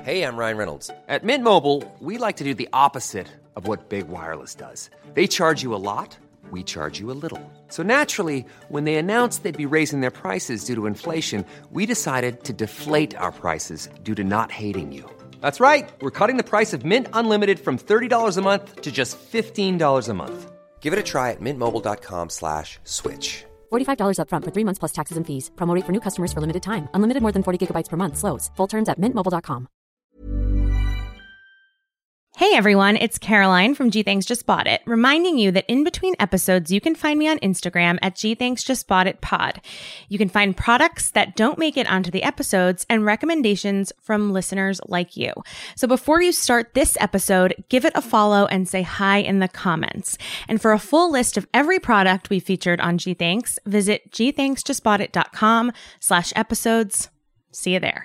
Hey, I'm Ryan Reynolds. At Mint Mobile, we like to do the opposite of what Big Wireless does. They charge you a lot, we charge you a little. So naturally, when they announced they'd be raising their prices due to inflation, we decided to deflate our prices due to not hating you. That's right. We're cutting the price of Mint Unlimited from $30 a month to just $15 a month. Give it a try at mintmobile.com/switch. $45 up front for 3 months plus taxes and fees. Promo rate for new customers for limited time. Unlimited more than 40 gigabytes per month. Slows full terms at mintmobile.com. Hey everyone, it's Caroline from G Thanks Just Bought It, reminding you that in between episodes, you can find me on Instagram at G Thanks Just Bought It Pod. You can find products that don't make it onto the episodes and recommendations from listeners like you. So before you start this episode, give it a follow and say hi in the comments. And for a full list of every product we featured on G Thanks, visit gthanksjustboughtit.com/episodes. See you there.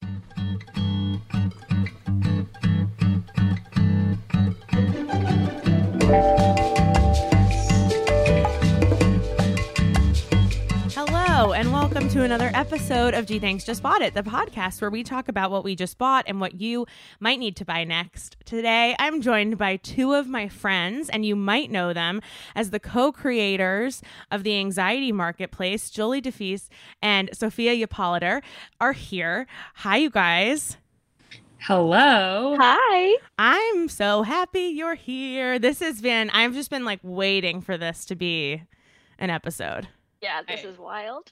Hello, and welcome to another episode of G Thanks Just Bought It, the podcast where we talk about what we just bought and what you might need to buy next. Today, I'm joined by two of my friends, and you might know them as the co-creators of the Anxiety Marketplace. Jolie DeFeese and Sophia Yapolitar are here. Hi, you guys. Hello. Hi. I'm so happy you're here. I've just been like waiting for this to be an episode. Yeah, this is wild.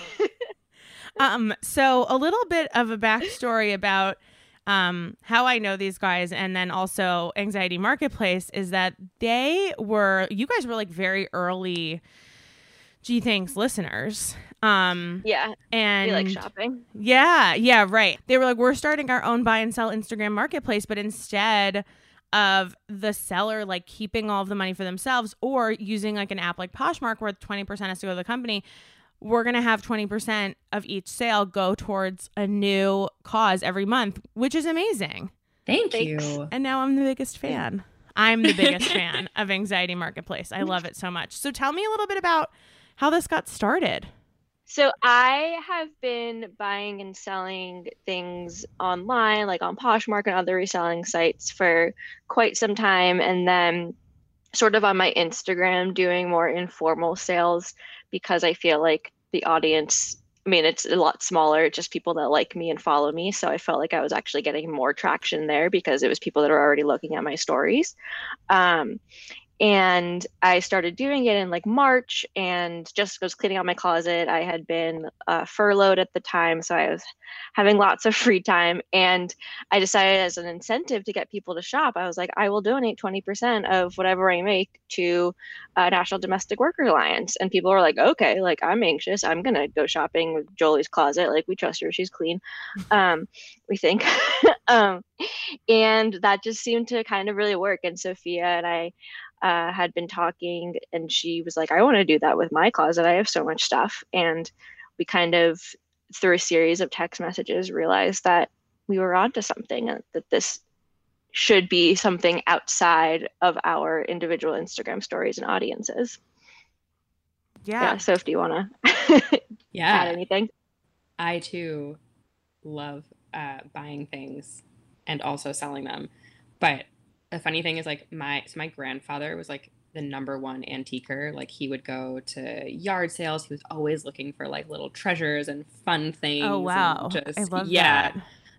So a little bit of a backstory about how I know these guys, and then also Anxiety Marketplace, is that you guys were like very early G Thanks listeners. Yeah, and we like shopping. Yeah, right. They were like, we're starting our own buy and sell Instagram marketplace, but instead of the seller like keeping all of the money for themselves or using like an app like Poshmark where 20% has to go to the company, we're going to have 20% of each sale go towards a new cause every month, which is amazing. Thanks. You. And now I'm the biggest fan. I'm the biggest fan of Anxiety Marketplace. I love it so much. So tell me a little bit about how this got started. So I have been buying and selling things online, like on Poshmark and other reselling sites for quite some time. And then sort of on my Instagram doing more informal sales because I feel like the audience, it's a lot smaller, just people that like me and follow me. So I felt like I was actually getting more traction there because it was people that are already looking at my stories. And I started doing it in like March and just was cleaning out my closet. I had been furloughed at the time, so I was having lots of free time. And I decided as an incentive to get people to shop, I was like, I will donate 20% of whatever I make to National Domestic Workers Alliance. And people were like, okay, like I'm anxious. I'm going to go shopping with Jolie's closet. Like we trust her. She's clean. We think. And that just seemed to kind of really work. And Sophia and I had been talking, and she was like, I want to do that with my closet. I have so much stuff. And we kind of, through a series of text messages, realized that we were onto something, that this should be something outside of our individual Instagram stories and audiences. Yeah. Soph, do you want to add anything? I too love buying things and also selling them. But the funny thing is, like, my grandfather was like the number one antiquer. Like, he would go to yard sales. He was always looking for like little treasures and fun things. Oh wow, I love that.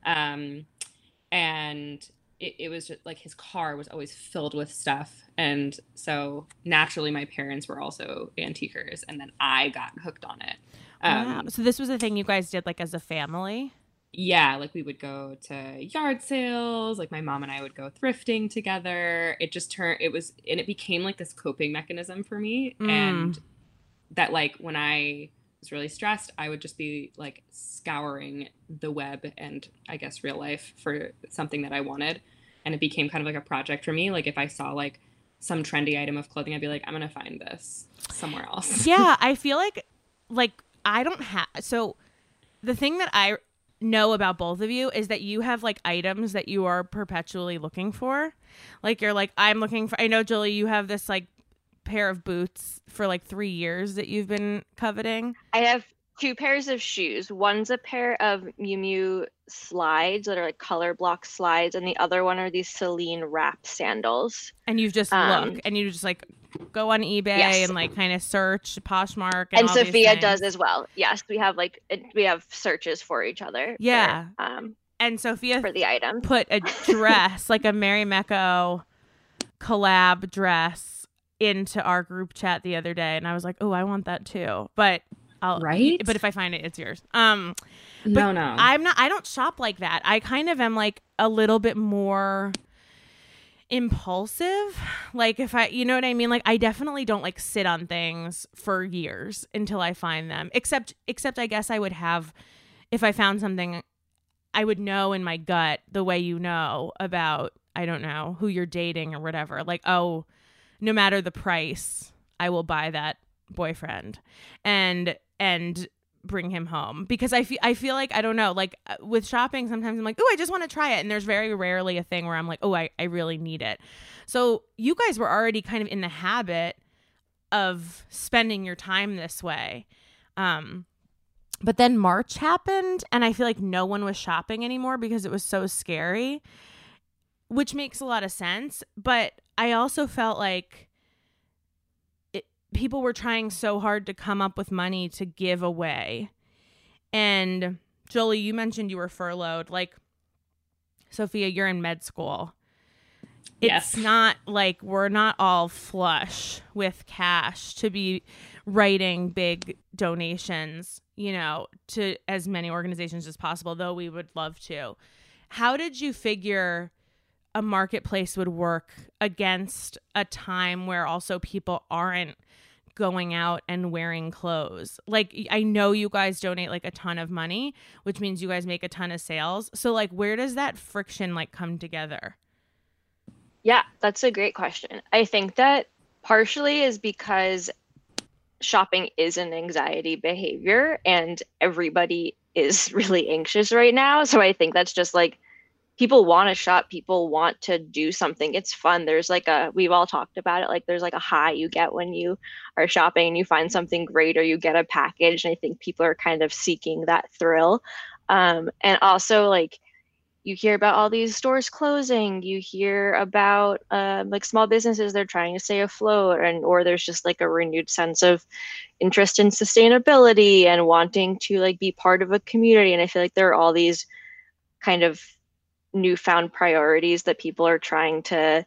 And it was just like his car was always filled with stuff, and so naturally my parents were also antiquers, and then I got hooked on it. Wow. So this was a thing you guys did like as a family? Yeah, like we would go to yard sales, like my mom and I would go thrifting together. It became like this coping mechanism for me. And that, like, when I was really stressed, I would just be like scouring the web and I guess real life for something that I wanted. And it became kind of like a project for me. Like if I saw like some trendy item of clothing, I'd be like, I'm going to find this somewhere else. Yeah, I feel like I don't have, so the thing that I know about both of you is that you have like items that you are perpetually looking for. Like you're like, I know, Julie, you have this like pair of boots for like 3 years that you've been coveting. I have 2 pairs of shoes. One's a pair of Miu Miu slides that are like color block slides, and the other one are these Celine wrap sandals. And you just look, and you just like go on eBay and like kind of search Poshmark. And all Sophia does as well. Yes, we have searches for each other. Yeah. For, and Sophia for the item put a dress, like a Mary Mecco collab dress, into our group chat the other day, and I was like, oh, I want that too. But but if I find it, it's yours. No. I don't shop like that. I kind of am like a little bit more impulsive. Like if you know what I mean? Like I definitely don't like sit on things for years until I find them. Except I guess I would have, if I found something, I would know in my gut the way you know about, I don't know, who you're dating or whatever. Like, oh, no matter the price, I will buy that boyfriend and bring him home, because I feel like, I don't know, like with shopping, sometimes I'm like, oh, I just want to try it. And there's very rarely a thing where I'm like, oh, I really need it. So you guys were already kind of in the habit of spending your time this way. But then March happened, and I feel like no one was shopping anymore because it was so scary, which makes a lot of sense. But I also felt like people were trying so hard to come up with money to give away. And Jolie, you mentioned you were furloughed. Like, Sophia, you're in med school. It's not like we're not all flush with cash to be writing big donations, you know, to as many organizations as possible, though we would love to. How did you figure a marketplace would work against a time where also people aren't going out and wearing clothes? Like, I know you guys donate like a ton of money, which means you guys make a ton of sales. So like, where does that friction like come together? Yeah, that's a great question. I think that partially is because shopping is an anxiety behavior and everybody is really anxious right now. So I think that's just like, people want to shop, people want to do something. It's fun. There's like we've all talked about it, like there's like a high you get when you are shopping and you find something great or you get a package. And I think people are kind of seeking that thrill. And also like, you hear about all these stores closing, you hear about like small businesses, they're trying to stay afloat, or there's just like a renewed sense of interest in sustainability and wanting to like be part of a community. And I feel like there are all these kind of newfound priorities that people are trying to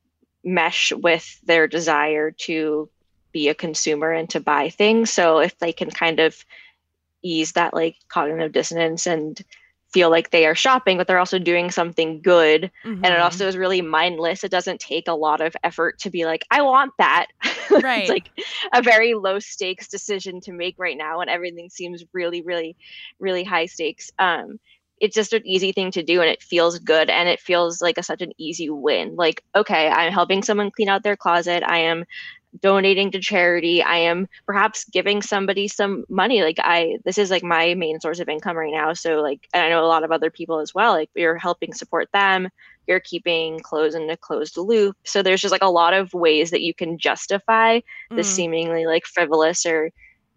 mesh with their desire to be a consumer and to buy things. So if they can kind of ease that like cognitive dissonance and feel like they are shopping, but they're also doing something good. Mm-hmm. And it also is really mindless. It doesn't take a lot of effort to be like, I want that. Right. It's like a very low stakes decision to make right now. And everything seems really, really, really high stakes. It's just an easy thing to do and it feels good. And it feels like such an easy win. Like, okay, I'm helping someone clean out their closet. I am donating to charity. I am perhaps giving somebody some money. Like this is like my main source of income right now. So like, and I know a lot of other people as well, like you're helping support them. You're keeping clothes in a closed loop. So there's just like a lot of ways that you can justify this seemingly like frivolous or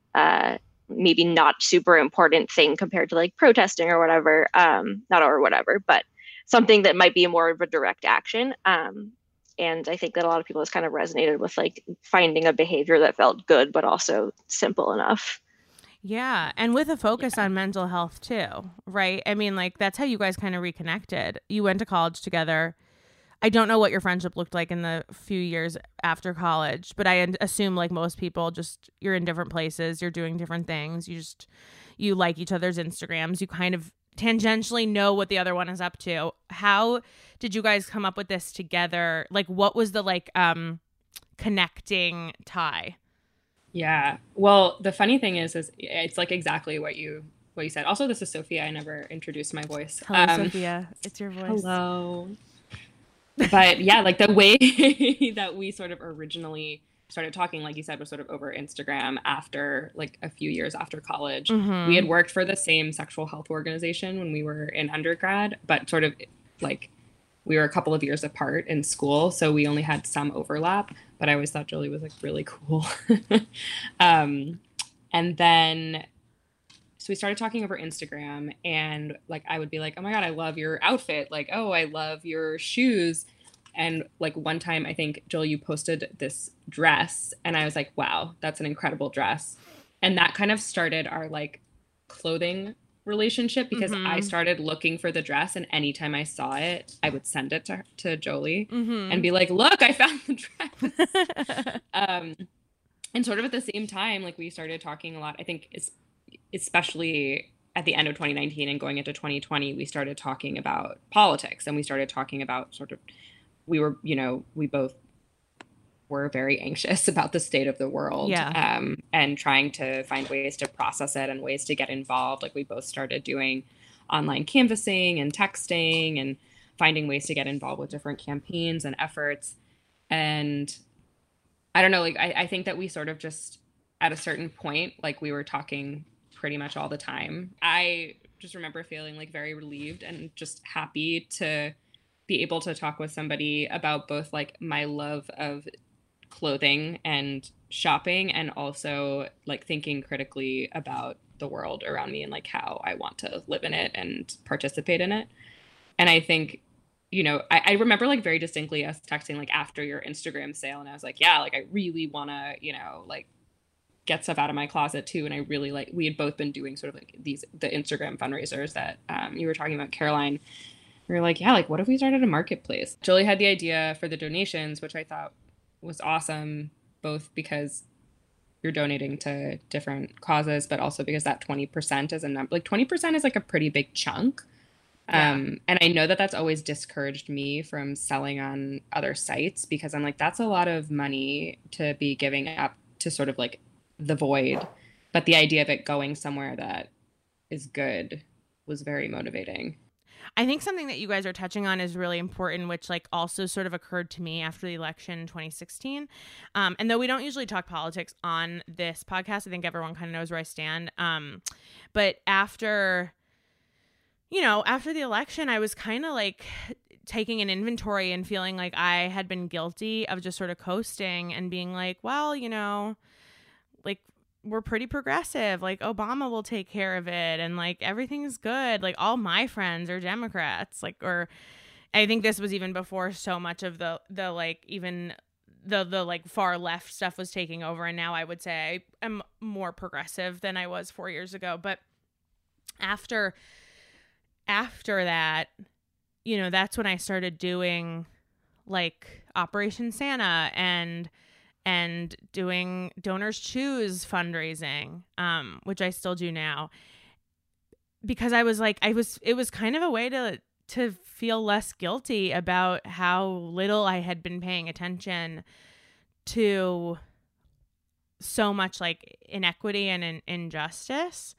maybe not super important thing compared to like protesting or whatever, but something that might be more of a direct action. And I think that a lot of people has kind of resonated with like finding a behavior that felt good, but also simple enough. Yeah. And with a focus on mental health too, right? I mean, like that's how you guys kind of reconnected. You went to college together. I don't know what your friendship looked like in the few years after college, but I assume like most people, just you're in different places, you're doing different things. You like each other's Instagrams. You kind of tangentially know what the other one is up to. How did you guys come up with this together? Like what was the like connecting tie? Yeah. Well, the funny thing is it's like exactly what you said. Also, this is Sophia. I never introduced my voice. Hello, Sophia. It's your voice. Hello. But yeah, like the way that we sort of originally started talking, like you said, was sort of over Instagram after like a few years after college. Mm-hmm. We had worked for the same sexual health organization when we were in undergrad, but sort of like we were a couple of years apart in school. So we only had some overlap, but I always thought Jolie was like really cool. And then So we started talking over Instagram, and like I would be like, oh my God, I love your outfit. Like, oh, I love your shoes. And like one time, I think, Joel, you posted this dress, and I was like, wow, that's an incredible dress. And that kind of started our like clothing relationship, because I started looking for the dress, and anytime I saw it, I would send it to Jolie and be like, look, I found the dress. And sort of at the same time, like we started talking a lot. I think especially at the end of 2019 and going into 2020, we started talking about politics, and we started talking about sort of, we both were very anxious about the state of the world, and trying to find ways to process it and ways to get involved. Like we both started doing online canvassing and texting and finding ways to get involved with different campaigns and efforts. And I don't know, like I think that we sort of just at a certain point, like we were talking pretty much all the time. I just remember feeling like very relieved and just happy to be able to talk with somebody about both like my love of clothing and shopping, and also like thinking critically about the world around me and like how I want to live in it and participate in it. And I think, I remember like very distinctly us texting like after your Instagram sale, and I was like, yeah, like I really want to, like get stuff out of my closet too. And I really like, we had both been doing sort of like the Instagram fundraisers that you were talking about, Caroline. We were like, yeah, like what if we started a marketplace? Jolie had the idea for the donations, which I thought was awesome, both because you're donating to different causes, but also because that 20% is a number, like 20% is like a pretty big chunk. And I know that that's always discouraged me from selling on other sites, because I'm like, that's a lot of money to be giving up to sort of like the void. But the idea of it going somewhere that is good was very motivating. I think something that you guys are touching on is really important, which like also sort of occurred to me after the election in 2016. And though we don't usually talk politics on this podcast, I think everyone kind of knows where I stand. But after the election, I was kind of like taking an inventory and feeling like I had been guilty of just sort of coasting and being like, well, like we're pretty progressive, like Obama will take care of it, and like everything's good, like all my friends are Democrats, like, or I think this was even before so much of the like even the like far left stuff was taking over, and now I would say I'm more progressive than I was 4 years ago. But after that, that's when I started doing like Operation Santa and doing Donors Choose fundraising, which I still do now, because I was like, it was kind of a way to feel less guilty about how little I had been paying attention to so much like inequity and injustice.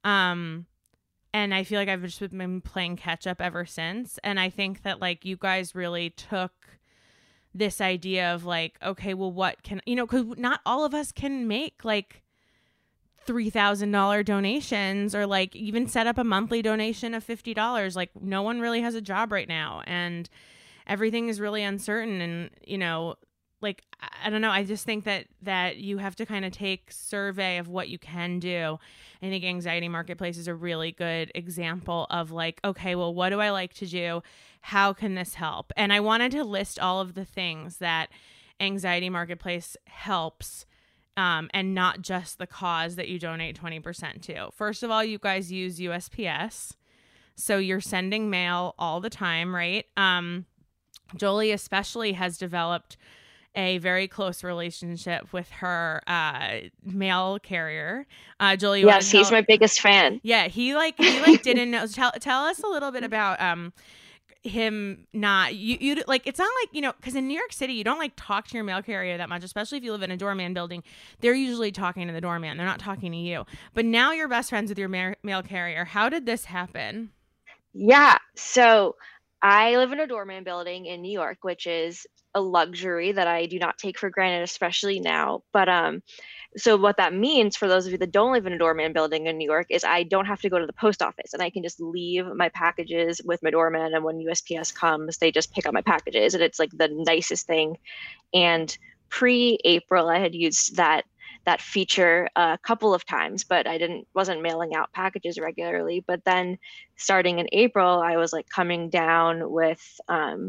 And I feel like I've just been playing catch up ever since. And I think that like you guys really took this idea of like, okay, well, what can, because not all of us can make like $3,000 donations, or like even set up a monthly donation of $50. Like no one really has a job right now, and everything is really uncertain. And, like, I don't know. I just think that you have to kind of take survey of what you can do. I think Anxiety Marketplace is a really good example of like, okay, well, what do I like to do? How can this help? And I wanted to list all of the things that Anxiety Marketplace helps, and not just the cause that you donate 20% to. First of all, you guys use USPS. So you're sending mail all the time, right? Jolie especially has developed a very close relationship with her mail carrier. Jolie, yes, he's my biggest fan. Yeah, he didn't know. Tell us a little bit about him not you like, it's not like, because in New York City you don't like talk to your mail carrier that much, especially if you live in a doorman building. They're usually talking to the doorman, they're not talking to you. But now you're best friends with your mail carrier. How did this happen? Yeah, so I live in a doorman building in New York, which is a luxury that I do not take for granted, especially now. But so what that means for those of you that don't live in a doorman building in New York is I don't have to go to the post office, and I can just leave my packages with my doorman. And when USPS comes, they just pick up my packages, and it's like the nicest thing. And pre-April, I had used that that feature a couple of times, but wasn't mailing out packages regularly. But then starting in April, I was like coming down with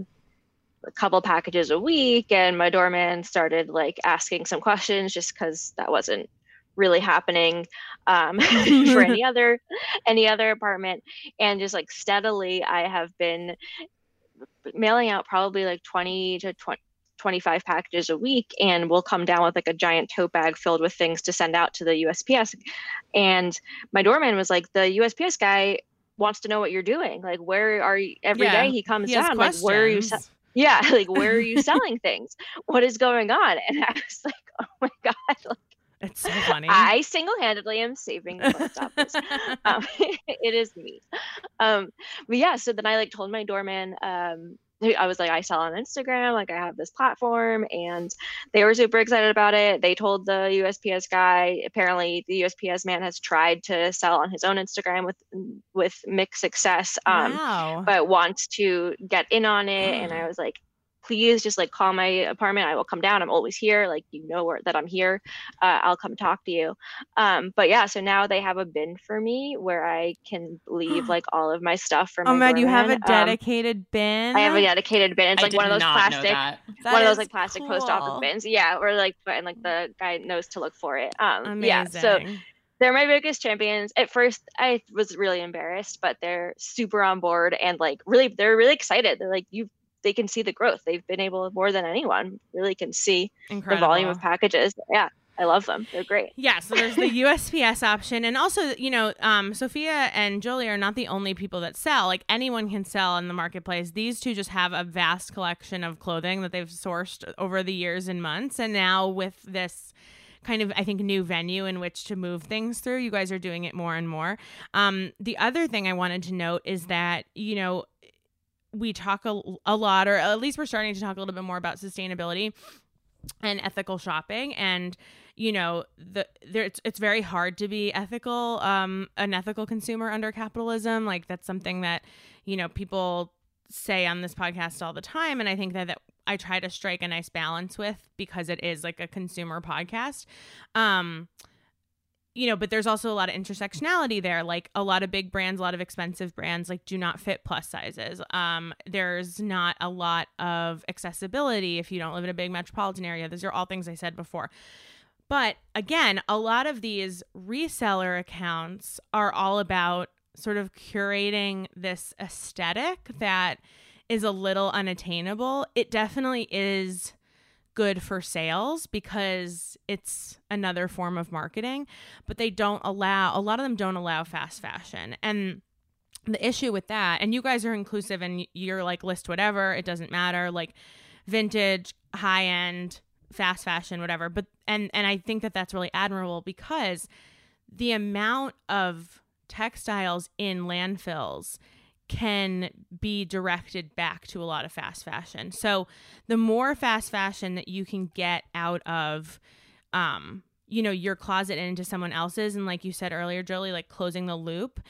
a couple packages a week, and my doorman started like asking some questions just because that wasn't really happening for any other apartment. And just like steadily, I have been mailing out probably like 20 to 25 packages a week, and we'll come down with like a giant tote bag filled with things to send out to the USPS. And my doorman was like, the USPS guy wants to know what you're doing. Like, where are you? Every day he comes down, like, where are you? Yeah, like, where are you selling things? What is going on? And I was like, oh my God, like, it's so funny. I single-handedly am saving the post office. It is me. But yeah, so then I like told my doorman, I was like, I sell on Instagram, like I have this platform, and they were super excited about it. They told the USPS guy, apparently the USPS man has tried to sell on his own Instagram with mixed success, but wants to get in on it. And I was like, please just like call my apartment. I will come down. I'm always here. Like, that I'm here. I'll come talk to you. But yeah, so now they have a bin for me where I can leave like all of my stuff for my man, you have doorman. a dedicated bin? I have a dedicated bin. It's like one of those plastic, cool. post office bins. Yeah, where like, and like the guy knows to look for it. Amazing. Yeah, so they're my biggest champions. At first, I was really embarrassed, but they're super on board and like they're really excited. They're like, they can see the growth. They've been able, more than anyone, really can see the volume of packages. Yeah, I love them. They're great. Yeah, so there's the USPS option. And also, Sophia and Jolie are not the only people that sell. Like, anyone can sell in the marketplace. These two just have a vast collection of clothing that they've sourced over the years and months. And now with this kind of, I think, new venue in which to move things through, you guys are doing it more and more. The other thing I wanted to note is that, we talk a lot, or at least we're starting to talk a little bit more about sustainability and ethical shopping. And, it's very hard to be ethical, an ethical consumer under capitalism. Like, that's something that, people say on this podcast all the time. And I think that I try to strike a nice balance with, because it is like a consumer podcast. But there's also a lot of intersectionality there. Like, a lot of big brands, a lot of expensive brands, like, do not fit plus sizes. There's not a lot of accessibility if you don't live in a big metropolitan area. Those are all things I said before. But again, a lot of these reseller accounts are all about sort of curating this aesthetic that is a little unattainable. It definitely is good for sales because it's another form of marketing, but a lot of them don't allow fast fashion. And the issue with that, and you guys are inclusive and you're like, list whatever, it doesn't matter, like vintage, high end, fast fashion, whatever. But and I think that that's really admirable, because the amount of textiles in landfills can be directed back to a lot of fast fashion. So the more fast fashion that you can get out of, your closet and into someone else's, and like you said earlier, Jolie, like closing the loop,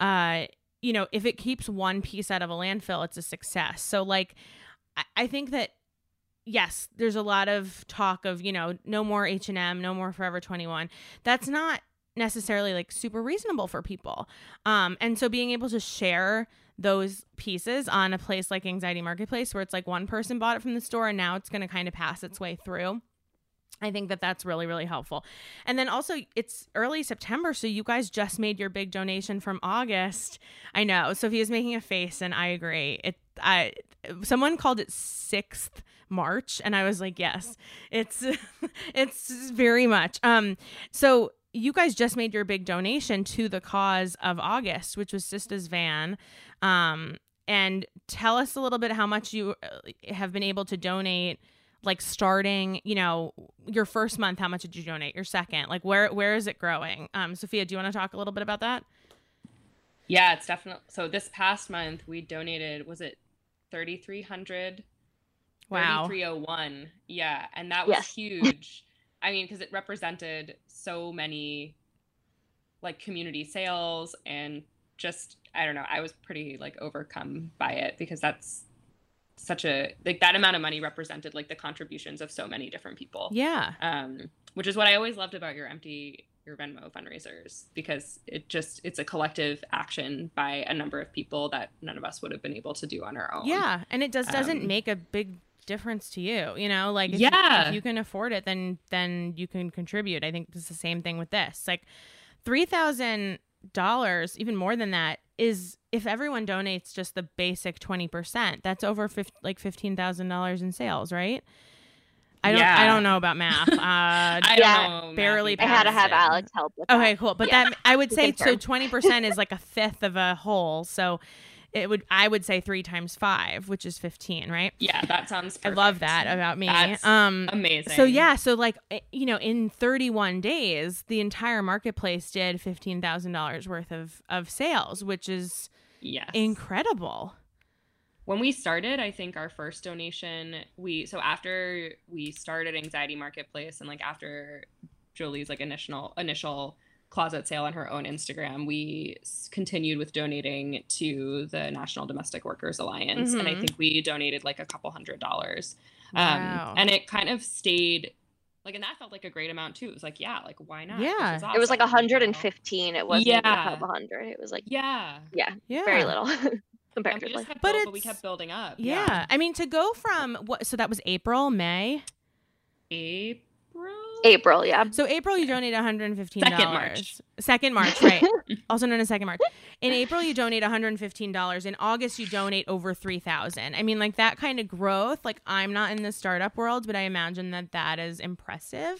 if it keeps one piece out of a landfill, it's a success. So like, I think that, yes, there's a lot of talk of, no more H&M, no more Forever 21. That's not necessarily like super reasonable for people. And so being able to share those pieces on a place like Anxiety Marketplace, where it's like one person bought it from the store and now it's going to kind of pass its way through, I think that that's really, really helpful. And then also, it's early September, so you guys just made your big donation from August. I know, Sophia's making a face, and I agree. Someone called it 6th March, and I was like, yes, it's very much. So you guys just made your big donation to the cause of August, which was Sisters Van. And tell us a little bit how much you have been able to donate, like starting, your first month. How much did you donate? Your second, like where is it growing? Sophia, do you want to talk a little bit about that? Yeah, it's definitely. So this past month we donated, was it 3,300? Wow. 3,301. Yeah. And that was huge. I mean, because it represented so many like community sales, and just, I don't know, I was pretty like overcome by it, because that's such a, like, that amount of money represented like the contributions of so many different people. Yeah. Which is what I always loved about your Venmo fundraisers, because it's a collective action by a number of people that none of us would have been able to do on our own. Yeah. And it doesn't make a big difference to you, like if you can afford it, then you can contribute. I think it's the same thing with this. Like $3,000, even more than that, is if everyone donates just the basic 20%, that's over $15,000 in sales, right? I don't know about math. I don't know. Barely. I had to have Alex help with that. Okay, cool. But that I would say so 20% is like a fifth of a whole. So I would say 3 times 5, which is 15, right? Yeah, that sounds perfect. I love that about me. That's amazing. So like, in 31 days, the entire marketplace did $15,000 worth of sales, which is incredible. When we started, I think our first donation, after we started Anxiety Marketplace, and like after Julie's like initial closet sale on her own Instagram, we continued with donating to the National Domestic Workers Alliance. Mm-hmm. And I think we donated like a couple $100. Wow. And it kind of stayed like, and that felt like a great amount too. It was like, yeah, like why not? Yeah. Awesome, it was like 115. It wasn't even a couple hundred. It was like, yeah, very little. Comparatively. But we kept building up. Yeah. I mean, to go from so that was April, May? April, yeah. So April, you donate $115. Second March, right. Also known as Second March. In April, you donate $115. In August, you donate over $3,000. I mean, like that kind of growth. Like, I'm not in the startup world, but I imagine that is impressive.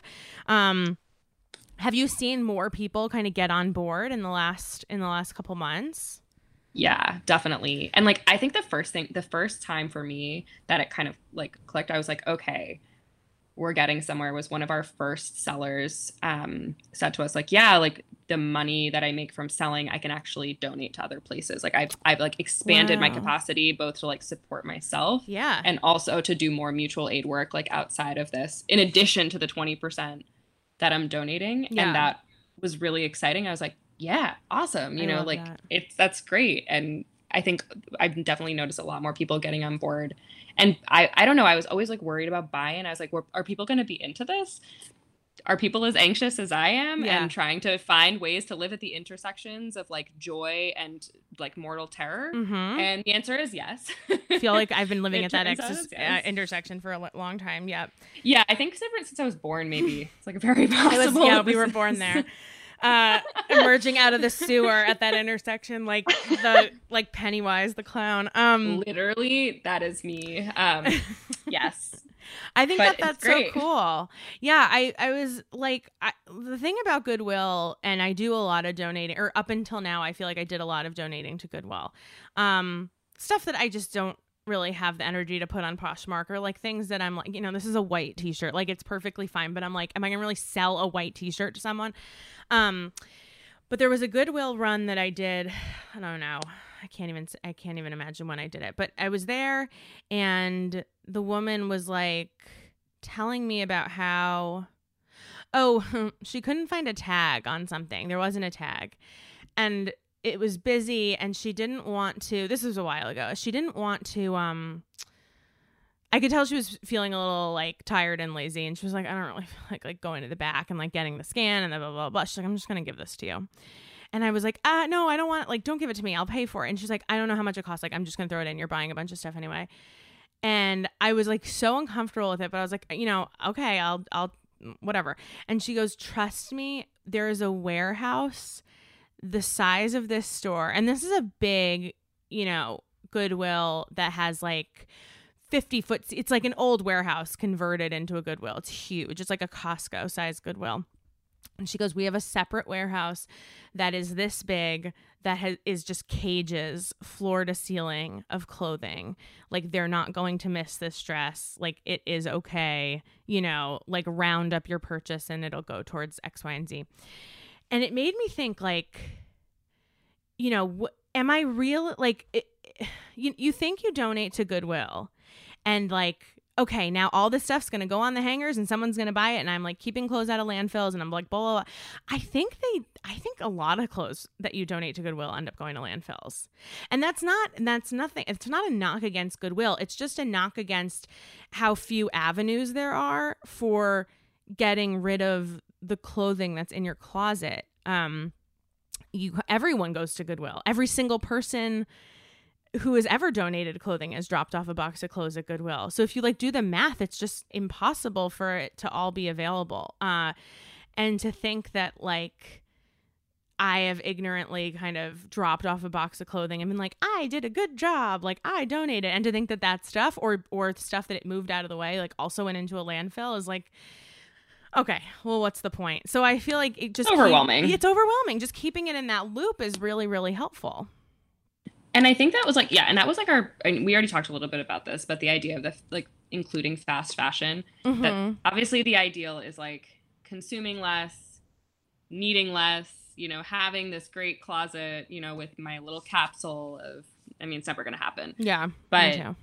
Have you seen more people kind of get on board in the last couple months? Yeah, definitely. And like, I think the first time for me that it kind of like clicked, I was like, okay, we're getting somewhere, was one of our first sellers said to us like, yeah, like the money that I make from selling, I can actually donate to other places. Like I've like expanded my capacity both to like support myself and also to do more mutual aid work like outside of this, in addition to the 20% that I'm donating. Yeah. And that was really exciting. I was like, yeah, awesome. You know, like that's great. And I think I've definitely noticed a lot more people getting on board. And I don't know, I was always like worried about buy-in. I was like, are people going to be into this? Are people as anxious as I am and trying to find ways to live at the intersections of like joy and like mortal terror? Mm-hmm. And the answer is yes. I feel like I've been living at that intersection for a long time. Yeah. Yeah. I think since I was born, maybe it's like a very possible. We were born there. Emerging out of the sewer at that intersection, like Pennywise the clown. Literally, that is me. Yes. I think that's so cool. Yeah, I was like, the thing about Goodwill, and I do a lot of donating, or up until now, I feel like I did a lot of donating to Goodwill. Stuff that I just don't really have the energy to put on Poshmark, or like things that I'm like, this is a white t-shirt, like it's perfectly fine, but I'm like, am I gonna really sell a white t-shirt to someone? But there was a Goodwill run that I did. I don't know. I can't even imagine when I did it, but I was there and the woman was like telling me about how, she couldn't find a tag on something. There wasn't a tag and it was busy and she didn't want to, this was a while ago. She didn't want to, I could tell she was feeling a little like tired and lazy, and she was like, I don't really feel like going to the back and like getting the scan and blah, blah, blah, blah. She's like, I'm just going to give this to you. And I was like, no, I don't want it. Like, don't give it to me. I'll pay for it. And she's like, I don't know how much it costs. Like, I'm just going to throw it in. You're buying a bunch of stuff anyway. And I was like so uncomfortable with it, but I was like, okay, I'll whatever. And she goes, trust me, there is a warehouse the size of this store. And this is a big, Goodwill that has like 50 foot. It's like an old warehouse converted into a Goodwill. It's huge. It's like a Costco size Goodwill. And she goes, we have a separate warehouse that is this big that is just cages, floor to ceiling of clothing. Like, they're not going to miss this dress. Like, it is okay, like round up your purchase and it'll go towards X, Y, and Z. And it made me think like, am I real? Like, you think you donate to Goodwill and like, okay, now all this stuff's going to go on the hangers and someone's going to buy it. And I'm like keeping clothes out of landfills and I'm like, blah, blah, blah. I think a lot of clothes that you donate to Goodwill end up going to landfills. And that's nothing. It's not a knock against Goodwill. It's just a knock against how few avenues there are for getting rid of the clothing that's in your closet. Everyone goes to Goodwill. Every single person who has ever donated clothing has dropped off a box of clothes at Goodwill. So if you like do the math, it's just impossible for it to all be available. And to think that like I have ignorantly kind of dropped off a box of clothing and been like, I did a good job, like I donated, and to think that that stuff or stuff that it moved out of the way like also went into a landfill is like, okay, well, what's the point? So I feel like it's overwhelming. It's overwhelming. Just keeping it in that loop is really, really helpful. And I think that was like, and that was like we already talked a little bit about this, but the idea of the like including fast fashion, that obviously the ideal is like consuming less, needing less, having this great closet, with my little capsule of, it's never going to happen. Yeah. But,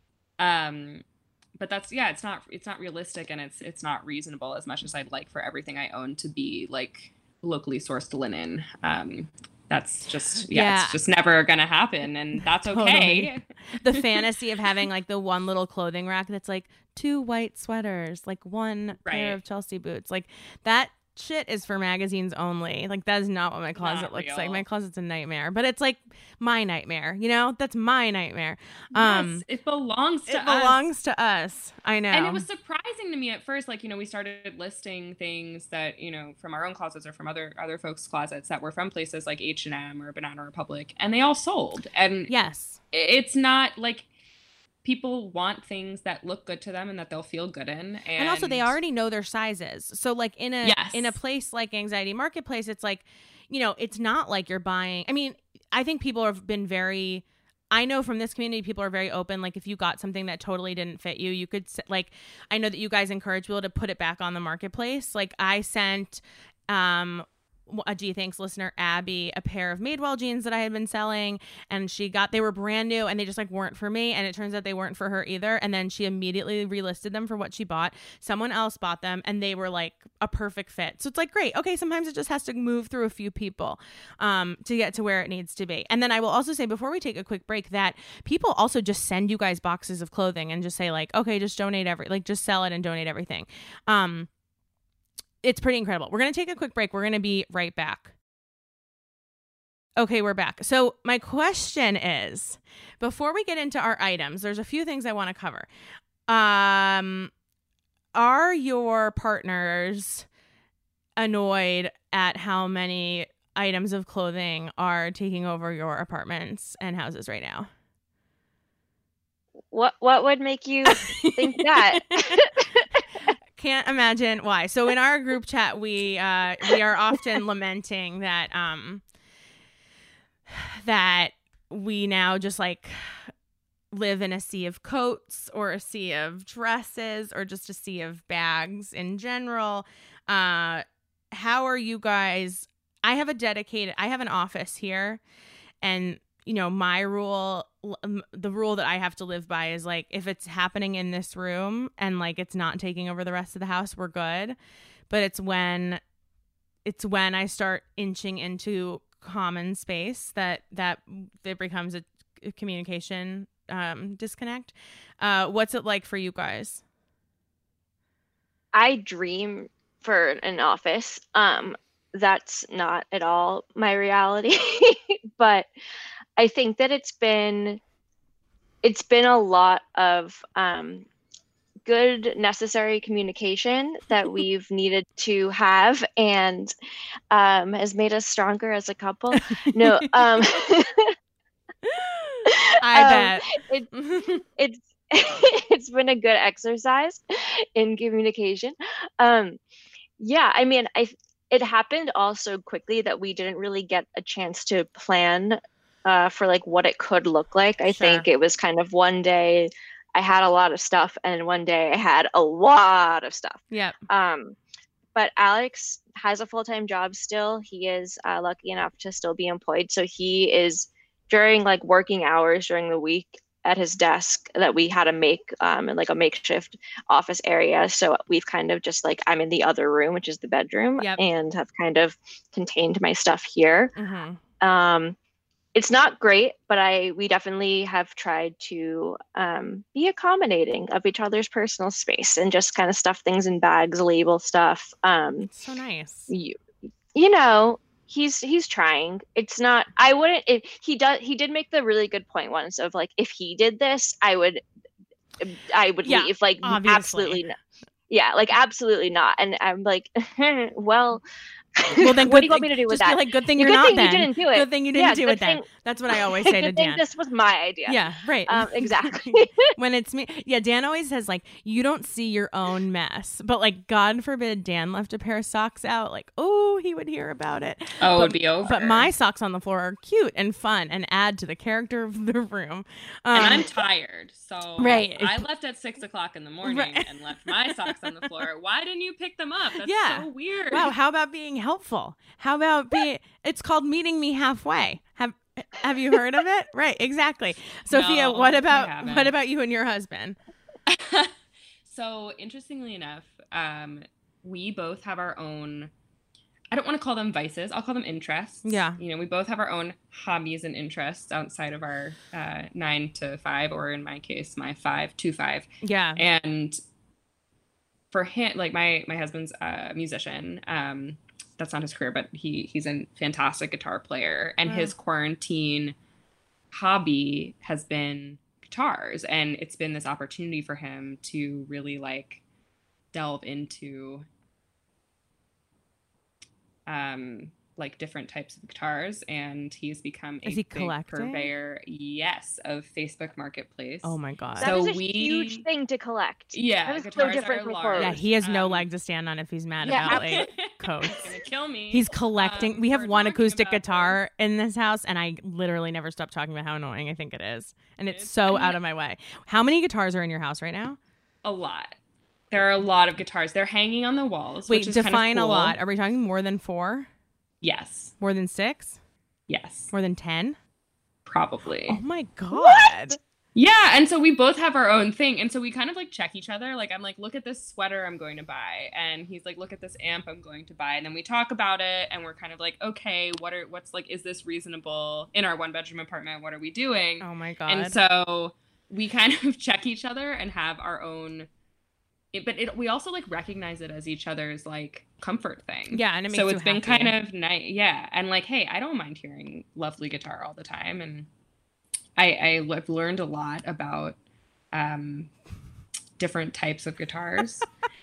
but that's, it's not realistic and it's not reasonable as much as I'd like for everything I own to be like locally sourced linen. That's just, it's just never going to happen. And that's okay. The fantasy of having like the one little clothing rack that's like 2 white sweaters, like 1 pair of Chelsea boots, like that shit is for magazines only. Like that is not what my closet looks like. My closet's a nightmare, but it's like my nightmare, that's my nightmare. Yes, it belongs to us. I know. And it was surprising to me at first, like, we started listing things that, from our own closets or from other folks' closets that were from places like H&M or Banana Republic, and they all sold. And yes, it's not like people want things that look good to them and that they'll feel good in. And also they already know their sizes. So like in a place like Anxiety Marketplace, it's like, it's not like you're buying. I think people have been I know from this community, people are very open. Like if you got something that totally didn't fit you, you could like, I know that you guys encourage people to put it back on the marketplace. Like I sent, a G Thanks listener, Abby, a pair of Madewell jeans that I had been selling, and they were brand new and they just like weren't for me, and it turns out they weren't for her either, and then she immediately relisted them for what she bought. Someone else bought them and they were like a perfect fit. So it's like, great, okay, sometimes it just has to move through a few people to get to where it needs to be. And then I will also say, before we take a quick break, that people also just send you guys boxes of clothing and just say like, okay, just donate just sell it and donate everything. It's pretty incredible. We're going to take a quick break. We're going to be right back. Okay, we're back. So my question is, before we get into our items, there's a few things I want to cover. Are your partners annoyed at how many items of clothing are taking over your apartments and houses right now? What would make you think that? Can't imagine why. So in our group chat, we are often lamenting that that we now just like live in a sea of coats or a sea of dresses or just a sea of bags in general. How are you guys? I have an office here, and my rule, the rule that I have to live by is like, if it's happening in this room and like it's not taking over the rest of the house, we're good. But it's when I start inching into common space that there becomes a communication disconnect. What's it like for you guys? I dream for an office. That's not at all my reality, but I think that it's been a lot of good, necessary communication that we've needed to have, and has made us stronger as a couple. No, I bet it's been a good exercise in communication. It happened all so quickly that we didn't really get a chance to plan for like what it could look like. I think it was kind of one day I had a lot of stuff and one day I had a lot of stuff. Yeah. But Alex has a full-time job still. He is lucky enough to still be employed. So he is, during like working hours during the week, at his desk that we had to make in like a makeshift office area. So we've kind of just like, I'm in the other room, which is the bedroom, and have kind of contained my stuff here. It's not great, but we definitely have tried to be accommodating of each other's personal space and just kind of stuff things in bags, label stuff. So nice. You know, he's trying. It's not, I wouldn't, he did make the really good point once of like, if he did this, I would leave. Like, obviously. Absolutely not. Yeah, like absolutely not. And I'm like, well, then what do you want me to do with that? Be like, good thing you're not then. You didn't do it. Good thing you didn't do it then. That's what I always say to Dan. This was my idea. Yeah, right. Exactly. When it's me. Yeah, Dan always says like, you don't see your own mess. But like, God forbid Dan left a pair of socks out. Like, oh, he would hear about it. Oh, it would be over. But my socks on the floor are cute and fun and add to the character of the room. And I'm tired. So right. I left at 6 o'clock in the morning and left my socks on the floor. Why didn't you pick them up? That's so weird. Wow, how about being helpful? How about it's called meeting me halfway. Have you heard of it? Right, exactly. Sophia, No, what about you and your husband? So interestingly enough, we both have our own, I don't want to call them vices, I'll call them interests. Yeah. You know, we both have our own hobbies and interests outside of our 9 to 5, or in my case, my 5 to 5. Yeah. And for him, like my husband's a musician. That's not his career, but he's a fantastic guitar player. And his quarantine hobby has been guitars. And it's been this opportunity for him to really like delve into like different types of guitars, and he's become a big purveyor, of Facebook Marketplace. Oh my god, that is a huge thing to collect. Yeah, that is so different from clothes. Yeah, he has no leg to stand on if he's mad about like codes. He's gonna kill me. He's collecting. We have one acoustic guitar in this house, and I literally never stop talking about how annoying I think it is, and it's so out of my way. How many guitars are in your house right now? A lot. There are a lot of guitars. They're hanging on the walls. Wait, which is define kind of cool. a lot. Are we talking more than 4? Yes. More than 6? Yes. More than 10? Probably. Oh my god. What? Yeah, and so we both have our own thing, and so we kind of like check each other. Like I'm like, look at this sweater I'm going to buy, and he's like, look at this amp I'm going to buy, and then we talk about it, and we're kind of like, okay, what's like, is this reasonable in our 1-bedroom apartment? What are we doing? Oh my god. And so we kind of check each other and have our own. We also like recognize it as each other's like comfort thing. Yeah, and it makes so you it's been happy. kind of nice. Yeah, and like, hey, I don't mind hearing lovely guitar all the time, and I've learned a lot about different types of guitars,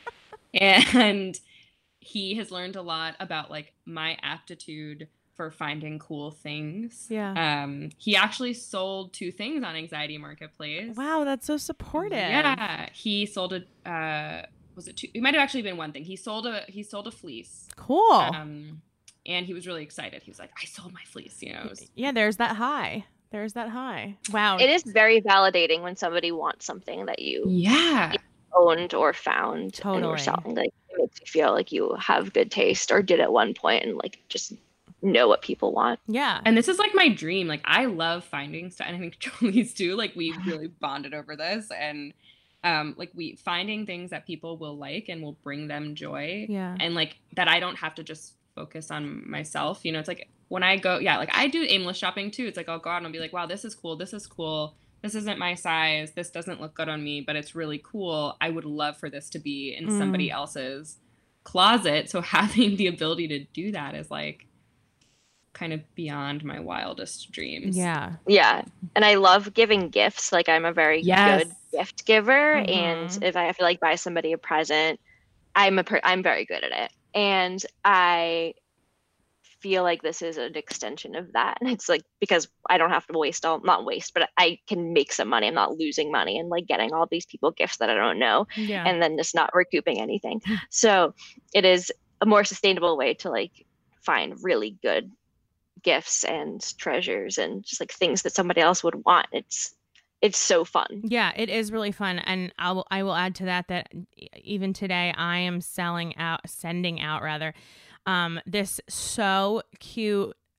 and he has learned a lot about like my aptitude for finding cool things. Yeah. He actually sold 2 things on Anxiety Marketplace. Wow, that's so supportive. Yeah. He sold was it 2? It might have actually been one thing. He sold a fleece. Cool. And he was really excited. He was like, I sold my fleece, you know. Yeah, there's that high. Wow. It is very validating when somebody wants something that you owned or found and were selling. Like it makes you feel like you have good taste or did at one point and like just know what people want. Yeah. And this is like my dream. Like I love finding stuff, and I think Jolie's too. Like we really bonded over this, and like we finding things that people will like and will bring them joy. Yeah. And like that I don't have to just focus on myself. You know, it's like when I go, like I do aimless shopping too. It's like I'll go out and I'll be like, wow, this is cool. This is cool. This isn't my size. This doesn't look good on me, but it's really cool. I would love for this to be in somebody else's closet. So having the ability to do that is like kind of beyond my wildest dreams. Yeah. Yeah. And I love giving gifts. Like I'm a very good gift giver. And if I have to like buy somebody a present, I'm very good at it. And I feel like this is an extension of that. And it's like, because I don't have to not waste, but I can make some money. I'm not losing money and like getting all these people gifts that I don't know and then just not recouping anything. So it is a more sustainable way to like find really good gifts and treasures and just like things that somebody else would want. It's so fun. Yeah, it is really fun. And I will add to that even today I am sending out this so cute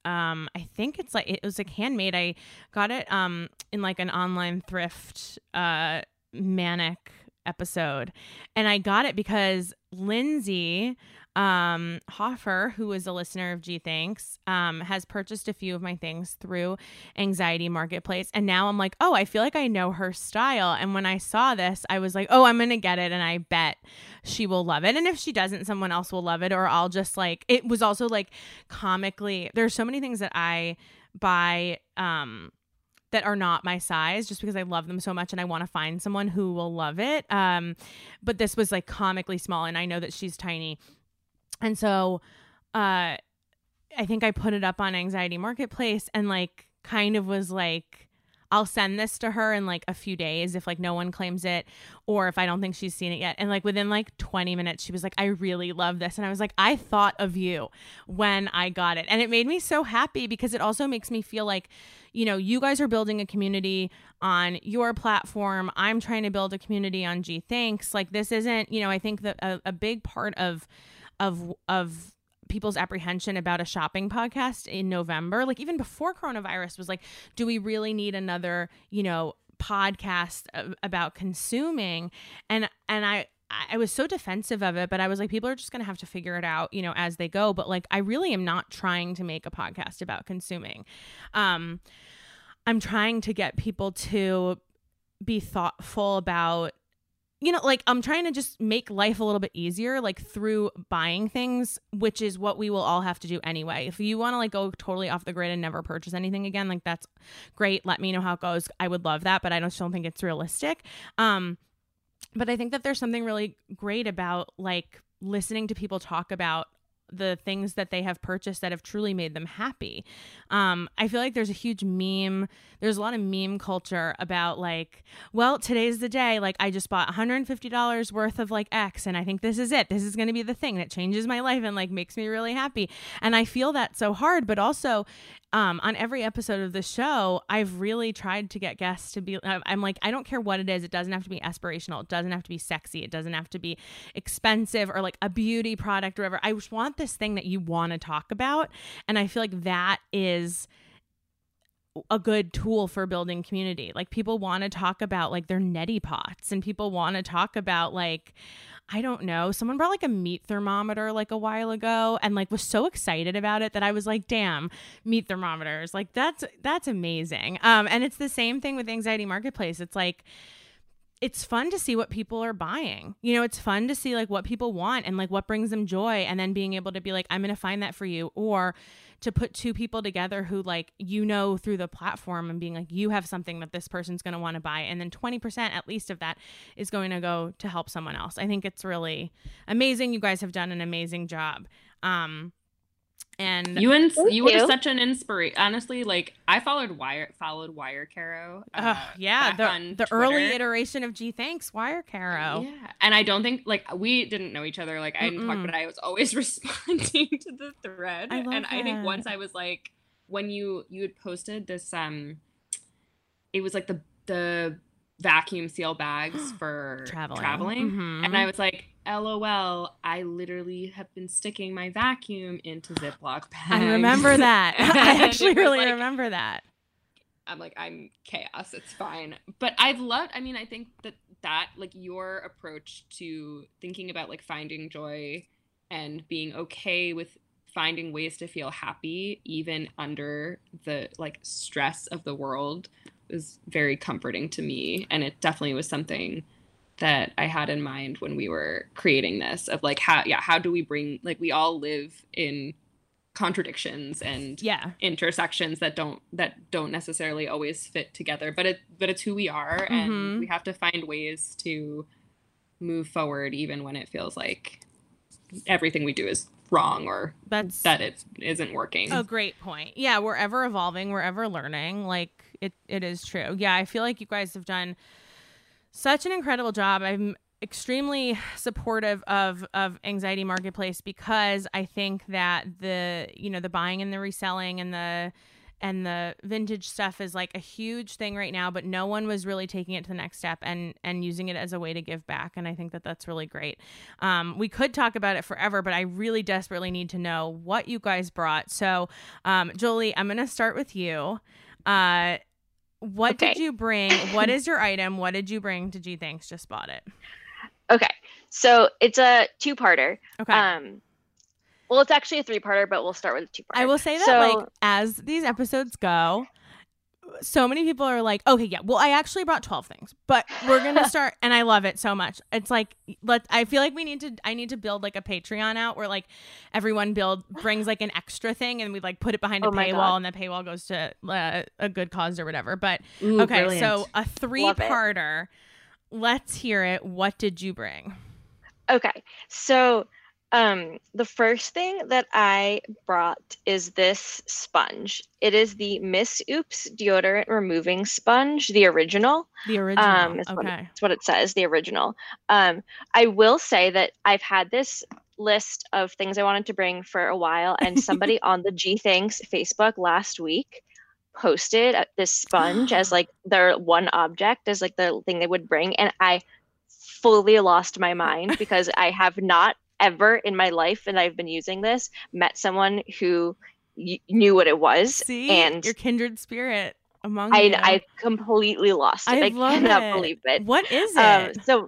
I think it's like, it was like handmade. I got it in like an online thrift Manic episode, and I got it because Lindsay Hoffer, who is a listener of G Thanks, has purchased a few of my things through Anxiety Marketplace. And now I'm like, oh, I feel like I know her style. And when I saw this, I was like, oh, I'm going to get it. And I bet she will love it. And if she doesn't, someone else will love it. Or I'll just like, it was also like comically, there's so many things that I buy, that are not my size just because I love them so much and I want to find someone who will love it. But this was like comically small, and I know that she's tiny. And so I think I put it up on Anxiety Marketplace and like kind of was like, I'll send this to her in like a few days if like no one claims it, or if I don't think she's seen it yet. And like within like 20 minutes, she was like, I really love this. And I was like, I thought of you when I got it. And it made me so happy because it also makes me feel like, you know, you guys are building a community on your platform. I'm trying to build a community on G Thanks. Like this isn't, you know, I think that a big part of people's apprehension about a shopping podcast in November, like even before coronavirus, was like, do we really need another, you know, podcast about consuming? And I was so defensive of it, but I was like, people are just going to have to figure it out, you know, as they go. But like, I really am not trying to make a podcast about consuming. I'm trying to get people to be thoughtful about, you know, like I'm trying to just make life a little bit easier, like through buying things, which is what we will all have to do anyway. If you want to like go totally off the grid and never purchase anything again, like that's great. Let me know how it goes. I would love that, but I just don't think it's realistic. But I think that there's something really great about like listening to people talk about the things that they have purchased that have truly made them happy. I feel like there's a huge meme. There's a lot of meme culture about like, well, today's the day. Like I just bought $150 worth of like X, and I think this is it. This is going to be the thing that changes my life and like makes me really happy. And I feel that so hard, but also on every episode of the show, I've really tried to get guests to be, I'm like, I don't care what it is. It doesn't have to be aspirational. It doesn't have to be sexy. It doesn't have to be expensive or like a beauty product or whatever. I just want this thing that you want to talk about. And I feel like that is a good tool for building community. Like people want to talk about like their neti pots, and people want to talk about like, I don't know, someone brought like a meat thermometer like a while ago and like was so excited about it that I was like, damn, meat thermometers. Like that's amazing. And it's the same thing with Anxiety Marketplace. It's like, it's fun to see what people are buying. You know, it's fun to see like what people want and like what brings them joy, and then being able to be like, I'm going to find that for you, or to put two people together who like, you know, through the platform and being like, you have something that this person's going to want to buy. And then 20% at least of that is going to go to help someone else. I think it's really amazing. You guys have done an amazing job. And you were such an inspiration. Honestly, like I followed Wire Caro. The early iteration of G Thanks, Wire Caro. Yeah, and I don't think like we didn't know each other. Like I didn't talk, but I was always responding to the thread. I think once I was like, when you had posted this, it was like the vacuum seal bags for traveling. Mm-hmm. And I was like, LOL, I literally have been sticking my vacuum into Ziploc bags. I remember that. I actually really remember that. I'm like, I'm chaos. It's fine. But I think that like your approach to thinking about like finding joy and being okay with finding ways to feel happy even under the like stress of the world was very comforting to me. And it definitely was something that I had in mind when we were creating this, of like how do we bring, like we all live in contradictions and intersections that don't necessarily always fit together, but it's who we are, and we have to find ways to move forward even when it feels like everything we do is wrong or that it isn't working. A great point. Yeah, we're ever evolving, we're ever learning. Like it is true. Yeah, I feel like you guys have done such an incredible job. I'm extremely supportive of Anxiety Marketplace because I think that the buying and the reselling and the vintage stuff is like a huge thing right now, but no one was really taking it to the next step and using it as a way to give back. And I think that that's really great. We could talk about it forever, but I really desperately need to know what you guys brought. So, Jolie, I'm going to start with you. What did you bring? What is your item? What did you bring to Gee Thanks Just Bought It? Okay. So it's a two-parter. Okay. Well, it's actually a three-parter, but we'll start with a two-parter. I will say that, like, as these episodes go, so many people are like, okay, yeah, well, I actually brought 12 things, but we're going to start, and I love it so much. It's like, I feel like I need to build, like, a Patreon out where, like, everyone brings, like, an extra thing, and we, like, put it behind a paywall, and the paywall goes to a good cause or whatever. But, okay, brilliant. So a three-parter. Let's hear it. What did you bring? Okay, so the first thing that I brought is this sponge. It is the Miss Oops deodorant removing sponge, the original. The original. That's what it says, the original. I will say that I've had this list of things I wanted to bring for a while, and somebody on the Gee Thanks Facebook last week posted this sponge as like their one object, as like the thing they would bring, and I fully lost my mind because I have not ever in my life, and I've been using this, met someone who knew what it was. See, and your kindred spirit among you. I completely lost it. I cannot believe it. What is it? So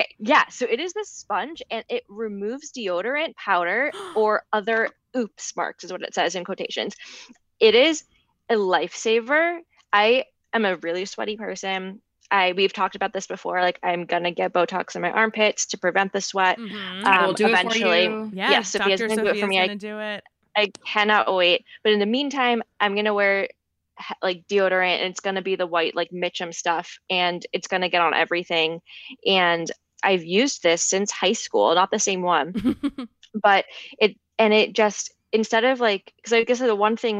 it is this sponge, and it removes deodorant, powder, or other oops marks, is what it says in quotations. It is a lifesaver. I am a really sweaty person. We've talked about this before. Like, I'm gonna get Botox in my armpits to prevent the sweat. We'll do eventually. It for you. Yeah, yes, Sophia's gonna do it for me. I cannot wait. But in the meantime, I'm gonna wear like deodorant, and it's gonna be the white like Mitchum stuff, and it's gonna get on everything. And I've used this since high school, not the same one, but it just, instead of like, because I guess the one thing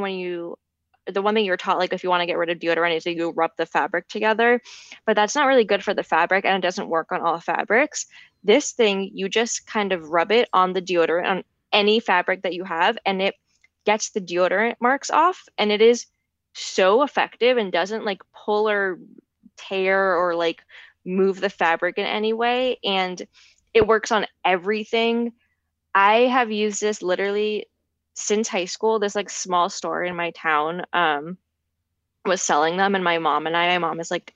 you're taught, like if you want to get rid of deodorant, is that you rub the fabric together, but that's not really good for the fabric, and it doesn't work on all fabrics. This thing, you just kind of rub it on the deodorant, on any fabric that you have, and it gets the deodorant marks off, and it is so effective and doesn't like pull or tear or like move the fabric in any way, and it works on everything. I have used this literally since high school. This like small store in my town was selling them, and my mom is like,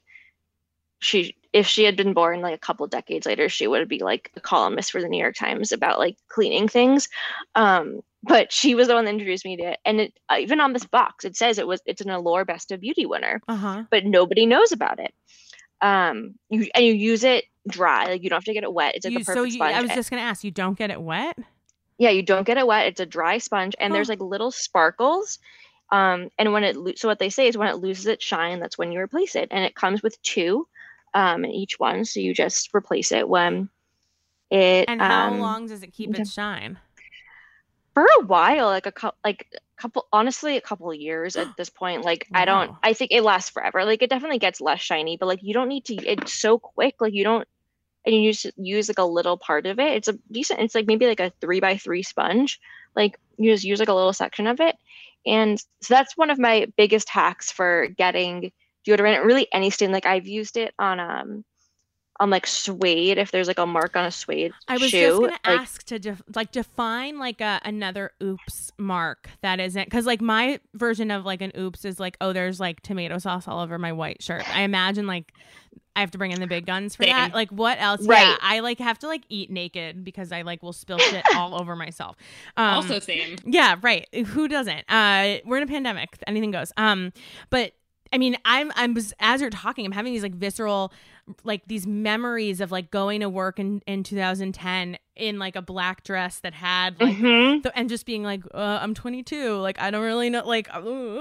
if she had been born like a couple decades later, she would be like a columnist for the New York Times about like cleaning things. But she was the one that introduced me to it, and it even on this box it says it's an Allure Best of Beauty winner, but nobody knows about it. You use it dry, like you don't have to get it wet. It's like the perfect sponge. I was just gonna ask, you don't get it wet? Yeah, you don't get it wet. It's a dry sponge, and there's like little sparkles. And so what they say is when it loses its shine, that's when you replace it. And it comes with two in each one, so you just replace it when it. And how long does it keep its shine? For a while, like a couple of years at this point. Like, wow. I think it lasts forever. Like, it definitely gets less shiny, but like you don't need to. It's so quick. Like you don't. And you use like a little part of it. It's like maybe like a 3x3 sponge. Like you just use like a little section of it. And so that's one of my biggest hacks for getting deodorant. Really any stain. Like I've used it on like suede, if there's like a mark on a suede shoe. I was just going to ask to define like another oops mark that isn't, because like my version of like an oops is like, oh, there's like tomato sauce all over my white shirt. I imagine like I have to bring in the big guns for that. Like what else? Right. Yeah, I like have to like eat naked because I like will spill shit all over myself. Also same. Yeah, right. Who doesn't? We're in a pandemic. Anything goes. But I mean, as you're talking, I'm having these like visceral, like these memories of like going to work in 2010 in like a black dress that had like, and just being like, I'm 22. Like, I don't really know. Like,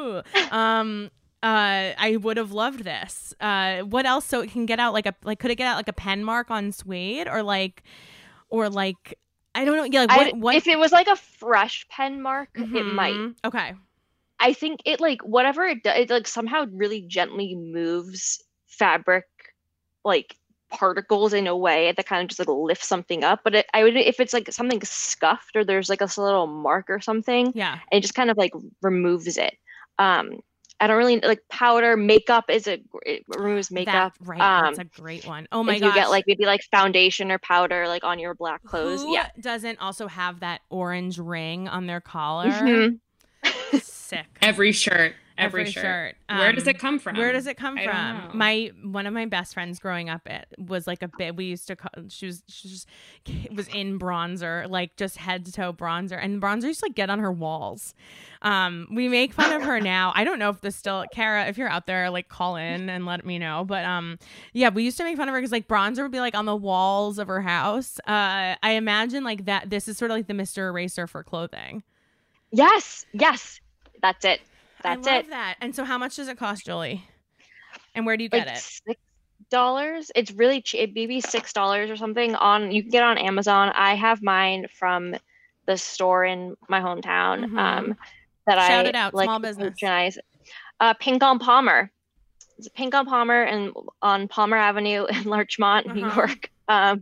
I would have loved this. What else? So it can get out could it get out like a pen mark on suede or like, I don't know. Yeah. Like what? If it was like a fresh pen mark, it might. Okay. I think it like whatever it does, it like somehow really gently moves fabric like particles in a way that kind of just like lifts something up. But I would, if it's like something scuffed or there's like a little mark or something, yeah, it just kind of like removes it. I don't really like powder. Makeup it removes makeup. Right. That's a great one. Oh my gosh. You get like maybe like foundation or powder like on your black clothes. Who yeah. doesn't also have that orange ring on their collar? Mm-hmm. Sick. Every shirt. Where does it come from? One of my best friends growing up, it was like a bit. We used to call. She was in bronzer, like just head to toe bronzer, and bronzer used to like get on her walls. We make fun of her now. I don't know if this still, Kara, if you're out there, like call in and let me know. But yeah, we used to make fun of her because like bronzer would be like on the walls of her house. I imagine like that. This is sort of like the Mr. Eraser for clothing. Yes, that's it. I love that. And so how much does it cost, Julie? And where do you get it? $6. It's really cheap. Maybe $6 or something. You can get it on Amazon. I have mine from the store in my hometown. Mm-hmm. Shout it out, like, small business. Patronize. Pink on Palmer. It's Pink on Palmer and on Palmer Avenue in Larchmont, New York.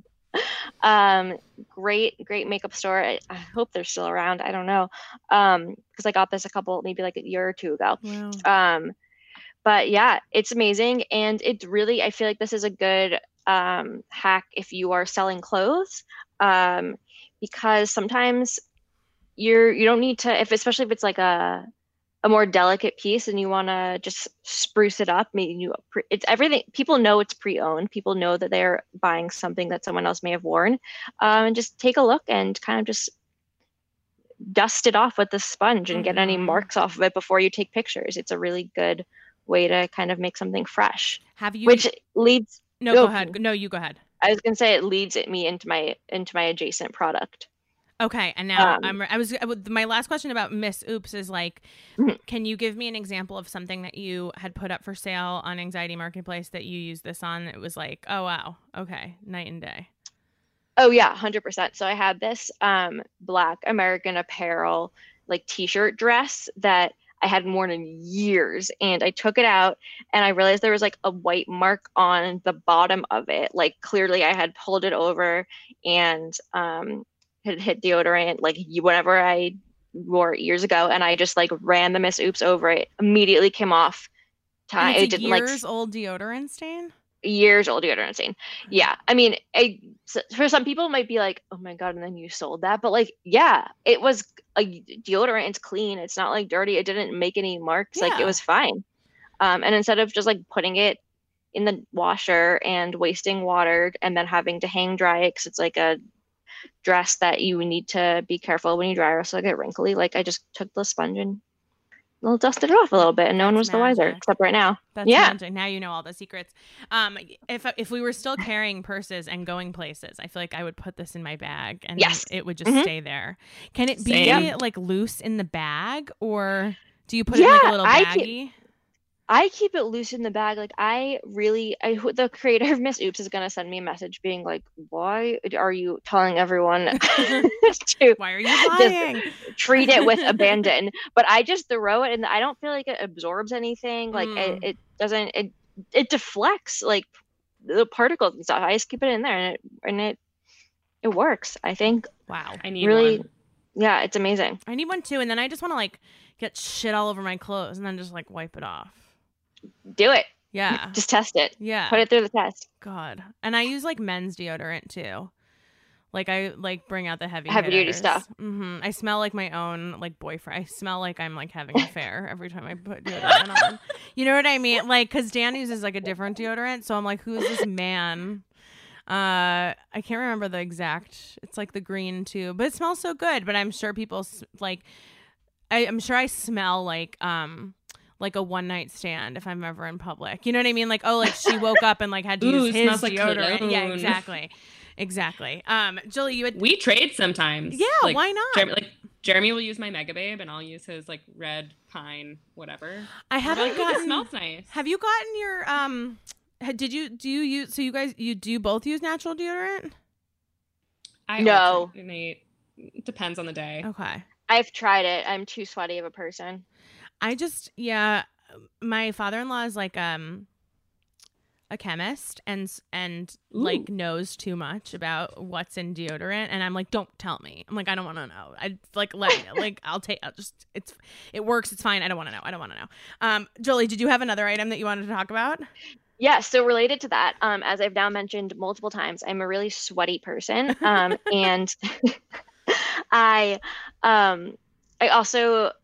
Great makeup store. I hope they're still around. I don't know. Because I got this maybe like a year or two ago. Wow. But yeah, it's amazing. And it's really, I feel like this is a good hack if you are selling clothes. Because sometimes you don't need to, especially if it's like a more delicate piece and you want to just spruce it up. It's everything. People know it's pre-owned. People know that they're buying something that someone else may have worn. And just take a look and kind of just dust it off with the sponge and get any marks off of it before you take pictures. It's a really good way to kind of make something fresh. Which leads. No, go ahead. No, you go ahead. I was gonna say it leads me into my adjacent product. Okay, and now my last question about Miss Oops is like, can you give me an example of something that you had put up for sale on Anxiety Marketplace that you used this on? It was like, oh wow, okay, night and day. Oh yeah, 100%. So I had this Black American Apparel like t-shirt dress that I hadn't worn in years, and I took it out and I realized there was like a white mark on the bottom of it. Like clearly I had pulled it over and had hit deodorant like whenever I wore it years ago, and I just like ran the Miss Oops over it. Immediately came off. It didn't years old deodorant stain. Years old deodorant stain. Yeah, I mean, for some people it might be like, oh my god, and then you sold that, but like, yeah, it was a deodorant. It's clean. It's not like dirty. It didn't make any marks. Yeah. Like it was fine. And instead of just like putting it in the washer and wasting water and then having to hang dry it, because it's like a dress that you need to be careful when you dry, or else it'll get wrinkly. Like I just took the sponge and dusted it off a little bit, and no one was the wiser except right now. That's magic. Now you know all the secrets. If we were still carrying purses and going places, I feel like I would put this in my bag and it would just stay there. Can it be like loose in the bag, or do you put it in like a little baggie? I keep it loose in the bag. Like the creator of Miss Oops is going to send me a message being like, why are you telling everyone why are you lying? Treat it with abandon. But I just throw it, and I don't feel like it absorbs anything. Like it doesn't, it deflects like the particles and stuff. I just keep it in there and it works, I think. Wow. I need one. Yeah, it's amazing. I need one too. And then I just want to like get shit all over my clothes and then just like wipe it off. Do it. Yeah. Just test it. Yeah. Put it through the test. God. And I use like men's deodorant too. Like I like bring out the heavy duty stuff. Mm-hmm. I smell like my own like boyfriend. I smell like I'm like having an affair every time I put deodorant on. You know what I mean? Like, cause Dan uses like a different deodorant. So I'm like, who is this man? I can't remember the exact. It's like the green tube, but it smells so good. But I'm sure people like. I'm sure I smell like a one night stand if I'm ever in public. You know what I mean? Like, oh, like she woke up and like had to use his deodorant. Like yeah, exactly. Julie, we trade sometimes. Yeah, like, why not? Jeremy will use my Mega Babe and I'll use his like red pine whatever. I haven't gotten. It smells nice. Have you gotten your do you use? So you guys, do you both use natural deodorant? No. It depends on the day. Okay. I've tried it. I'm too sweaty of a person. My father-in-law is like a chemist and like knows too much about what's in deodorant, and I'm like, don't tell me. I'm like, I don't want to know. I like let me know. Like I'll just it works. It's fine. I don't want to know. Jolie, did you have another item that you wanted to talk about? Yeah, so related to that, as I've now mentioned multiple times, I'm a really sweaty person, and I also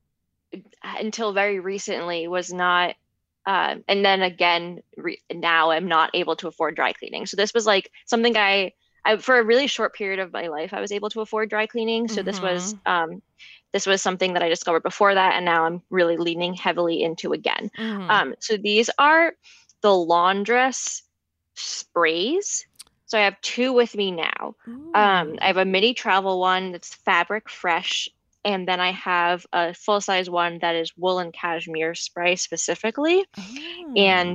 until very recently was not, and then again now I'm not able to afford dry cleaning. So this was like something I for a really short period of my life I was able to afford dry cleaning. So this was something that I discovered before that, and now I'm really leaning heavily into again. So these are the Laundress sprays. So I have 2 with me now. I have a mini travel one that's fabric fresh, and then I have a full-size one that is wool and cashmere spray specifically. And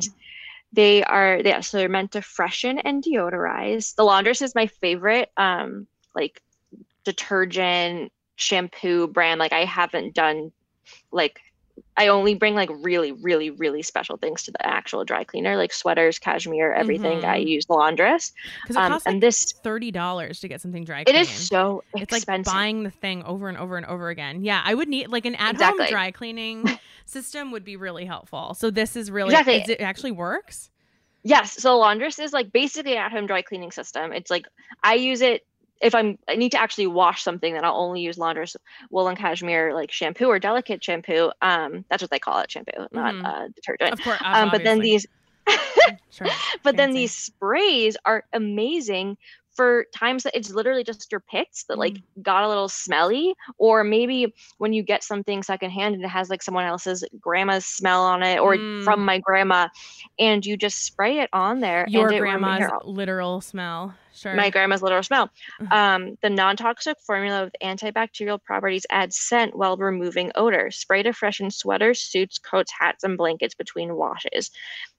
so they're meant to freshen and deodorize. The Laundress is my favorite like detergent shampoo brand. Like I haven't done like, I only bring like really, really, really special things to the actual dry cleaner, like sweaters, cashmere, everything. I use the Laundress. Because it costs like $30 to get something dry cleaned. It is so expensive. It's like buying the thing over and over and over again. Yeah, I would need like an at-home dry cleaning system would be really helpful. So this is really, it actually works? Yes. So Laundress is like basically an at-home dry cleaning system. It's like I use it if I need to actually wash something, then I'll only use Laundress wool and cashmere like shampoo or delicate shampoo. That's what they call it, shampoo, not detergent. Of course, but then these, sure. Then these sprays are amazing for times that it's literally just your pits that like got a little smelly, or maybe when you get something secondhand and it has like someone else's grandma's smell on it, or from my grandma, and you just spray it on there. Your grandma's literal smell. Sure. My grandma's literal smell. The non-toxic formula with antibacterial properties adds scent while removing odor. Spray to freshen sweaters, suits, coats, hats, and blankets between washes.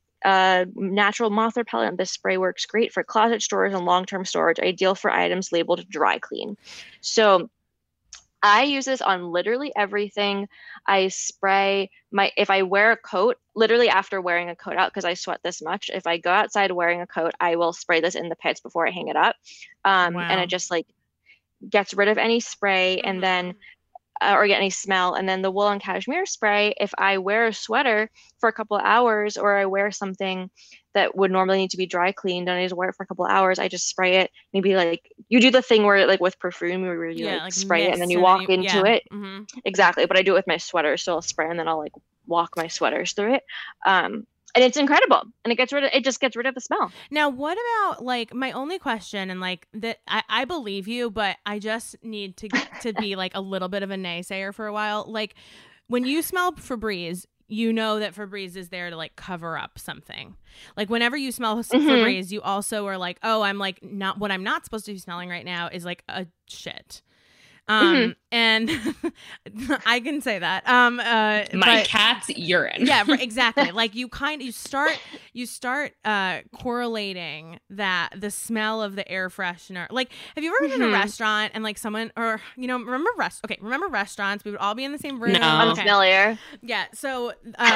Natural moth repellent. This spray works great for closet storage and long-term storage, ideal for items labeled dry clean. So I use this on literally everything. I spray if I wear a coat, literally after wearing a coat out, because I sweat this much, if I go outside wearing a coat, I will spray this in the pits before I hang it up. And it just like gets rid of any spray and then or get any smell. And then the wool and cashmere spray, if I wear a sweater for a couple of hours, or I wear something that would normally need to be dry cleaned and I just wear it for a couple of hours, I just spray it. Maybe like you do the thing where like with perfume where you like spray it and then you walk into it. Exactly. But I do it with my sweaters. So I'll spray and then I'll like walk my sweaters through it. And it's incredible, and it just gets rid of the smell. Now, what about like my only question, and like that I believe you, but I just need to be like a little bit of a naysayer for a while. Like when you smell Febreze, you know that Febreze is there to like cover up something. Like whenever you smell Febreze, you also are like, oh, I'm like not what I'm not supposed to be smelling right now is like a shit. And I can say that. My cat's urine. Yeah, exactly. Like you start correlating that the smell of the air freshener. Like, have you ever been in a restaurant and like someone, or remember restaurants? We would all be in the same room. No. I'm familiar. Yeah. So,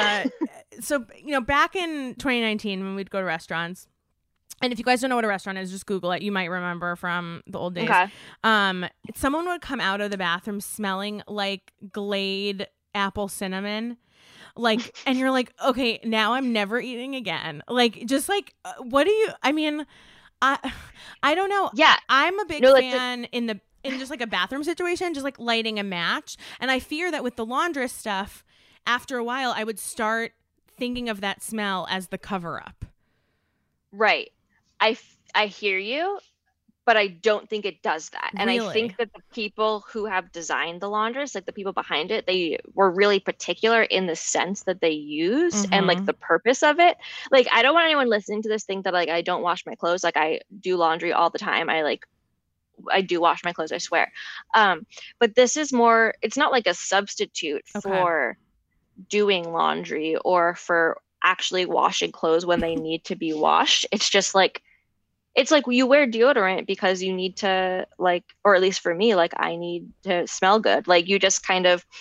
back in 2019 when we'd go to restaurants. And if you guys don't know what a restaurant is, just Google it. You might remember from the old days. Okay. Someone would come out of the bathroom smelling like Glade apple cinnamon. Like, and you're like, okay, now I'm never eating again. Like, just like, what do you, I mean, I don't know. Yeah. I'm a big fan in just like a bathroom situation, just like lighting a match. And I fear that with the Laundress stuff, after a while, I would start thinking of that smell as the cover up. Right. I hear you, but I don't think it does that. And really? I think that the people who have designed the Laundress, like the people behind it, they were really particular in the sense that they used and like the purpose of it. Like, I don't want anyone listening to this think that like I don't wash my clothes. Like I do laundry all the time. I do wash my clothes, I swear. But this is more, it's not like a substitute for doing laundry or for actually washing clothes when they need to be washed. It's just like, it's like you wear deodorant because you need to like, or at least for me, like I need to smell good. Like you just kind of,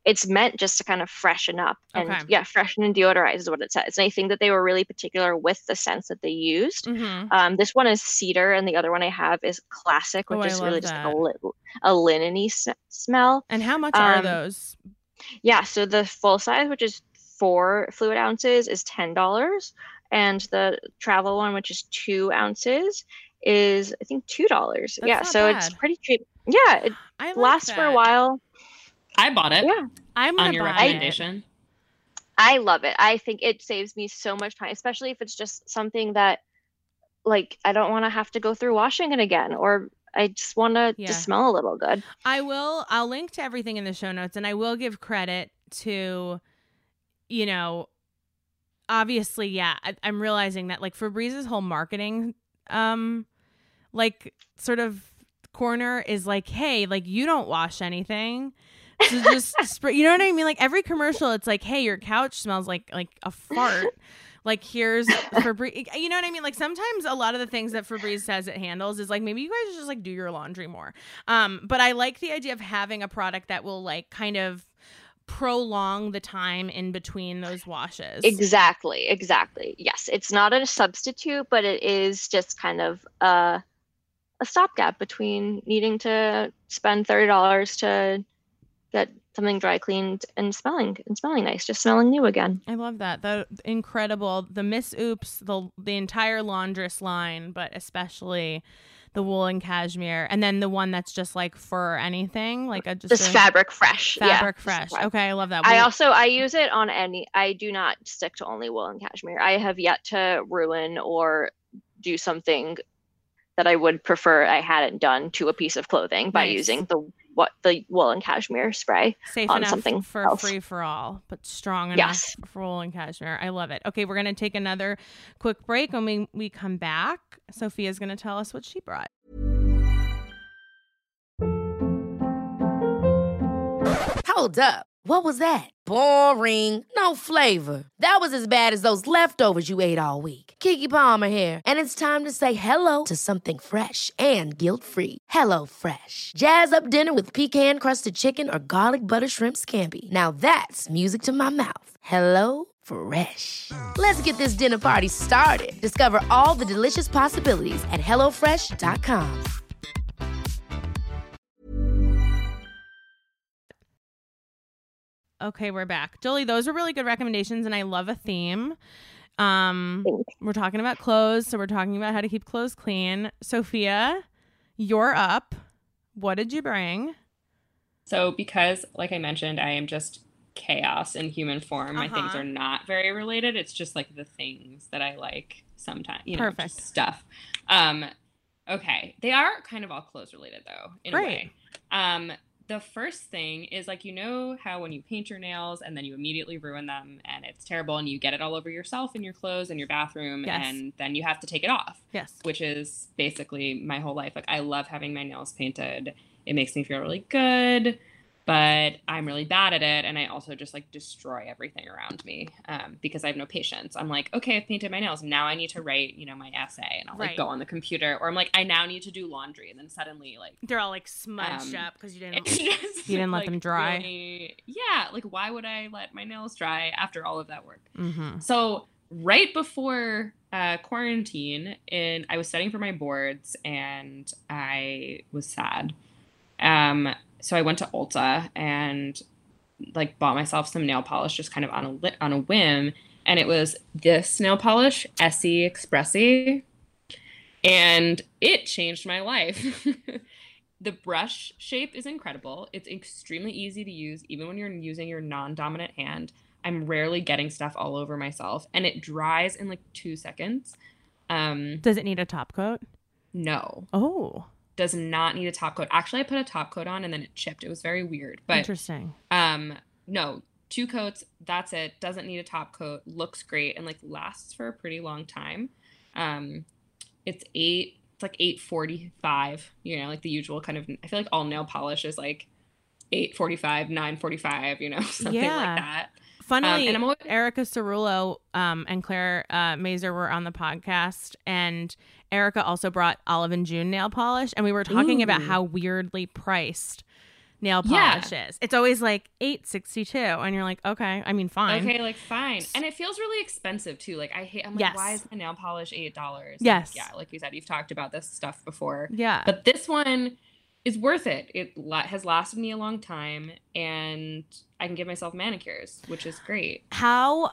it's meant just to kind of freshen up and Okay. freshen and deodorize is what it says. And I think that they were really particular with the scents that they used. Mm-hmm. This one is cedar, and the other one I have is classic, Oh, which I is love really just like that. a linen-y smell. And how much are those? Yeah, so the full size, which is 4 fluid ounces, is $10, and the travel one, which is 2 ounces, is I think $2. That's not so bad. it's pretty cheap. Yeah, it I like lasts for a that. while. I bought it Yeah, I'm on gonna your buy recommendation. I love it. I think it saves me so much time, especially if it's just something that like I don't want to have to go through washing it again, or I just want to Yeah. just smell a little good. I'll link to everything in the show notes, and I will give credit to, you know, obviously, yeah, I'm realizing that like Febrez's whole marketing, like sort of corner is like, hey, like you don't wash anything. So just spray, you know what I mean? Like every commercial, it's like, hey, your couch smells like a fart. Like here's Febreze. You know what I mean? Like sometimes a lot of the things that Febreze says it handles is like maybe you guys just like do your laundry more. But I like the idea of having a product that will like kind of prolong the time in between those washes. Exactly. Yes, it's not a substitute, but it is just kind of a stopgap between needing to spend $30 to get something dry cleaned and smelling nice, just smelling new again. I love that. The incredible, the Miss Oops, the entire laundress line, but especially the wool and cashmere, and then the one that's just like fur or anything, like just Fabric Fresh. Fabric Fresh. Okay, I love that. I use it on I do not stick to only wool and cashmere. I have yet to ruin or do something that I would prefer I hadn't done to a piece of clothing by using the wool and cashmere spray safe on enough something for else. free for all, but strong enough for wool and cashmere. I love it. Okay, we're gonna take another quick break. When we come back, Sophia's gonna tell us what she brought. Hold up. What was that? Boring. No flavor. That was as bad as those leftovers you ate all week. Keke Palmer here, and it's time to say hello to something fresh and guilt-free. Hello Fresh. Jazz up dinner with pecan-crusted chicken or garlic butter shrimp scampi. Now that's music to my mouth. Hello Fresh. Let's get this dinner party started. Discover all the delicious possibilities at hellofresh.com. Okay, we're back. Jolie, those were really good recommendations, and I love a theme. We're talking about clothes, so we're talking about how to keep clothes clean. Sophia, you're up. What did you bring? So because, like I mentioned, I am just chaos in human form. My things are not very related. It's just like the things that I like sometimes, Perfect. Just stuff. Okay. They are kind of all clothes related though, in a way. The first thing is like, how when you paint your nails and then you immediately ruin them and it's terrible and you get it all over yourself and your clothes and your bathroom and then you have to take it off. Yes. Which is basically my whole life. Like I love having my nails painted. It makes me feel really good, but I'm really bad at it. And I also just like destroy everything around me because I have no patience. I'm like, okay, I've painted my nails. Now I need to write, my essay and I'll like go on the computer, or I'm like, I now need to do laundry. And then suddenly like they're all like smudged up because you didn't let like, them dry. Really, like why would I let my nails dry after all of that work? Mm-hmm. So right before quarantine, I was studying for my boards and I was sad. So I went to Ulta and like bought myself some nail polish just kind of on a whim. And it was this nail polish, Essie Expressi. And it changed my life. The brush shape is incredible. It's extremely easy to use, even when you're using your non-dominant hand. I'm rarely getting stuff all over myself. And it dries in like 2 seconds. Does it need a top coat? No. Oh. Does not need a top coat. Actually, I put a top coat on and then it chipped. It was very weird. But interesting. No, 2 coats. That's it. Doesn't need a top coat. Looks great and like lasts for a pretty long time. It's like $8.45. Like the usual kind of. I feel like all nail polish is like $8.45, $9.45. Something like that. Funnily, and Erica Cerullo and Claire Mazur were on the podcast, and Erica also brought Olive and June nail polish, and we were talking about how weirdly priced nail polish is. It's always like $8.62, and you're like, okay, I mean, fine. Okay, like fine. And it feels really expensive too. Like I'm like, why is my nail polish $8? Yes. Like, yeah, like you said, you've talked about this stuff before. Yeah. But this one is worth it. It has lasted me a long time, and I can give myself manicures, which is great. How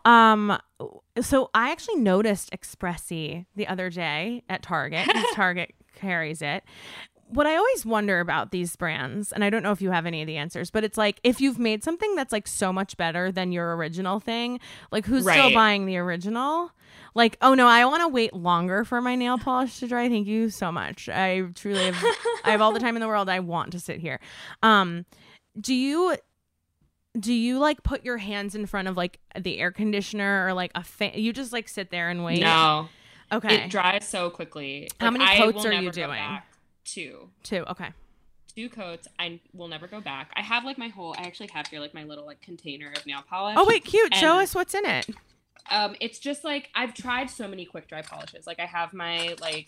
so I actually noticed Expressi the other day at Target, because Target carries it. What I always wonder about these brands, and I don't know if you have any of the answers, but it's like, if you've made something that's like so much better than your original thing, like who's still buying the original? Like, oh no, I want to wait longer for my nail polish to dry. Thank you so much. I truly have, I have all the time in the world. I want to sit here. Do you like put your hands in front of like the air conditioner or like a fan? You just like sit there and wait? No. Okay. It dries so quickly. How like, many coats are you doing? Two. Okay. 2 coats. I will never go back. I have like I actually have here like my little like container of nail polish. Oh wait, cute. Show us what's in it. It's just like, I've tried so many quick dry polishes. Like I have my like,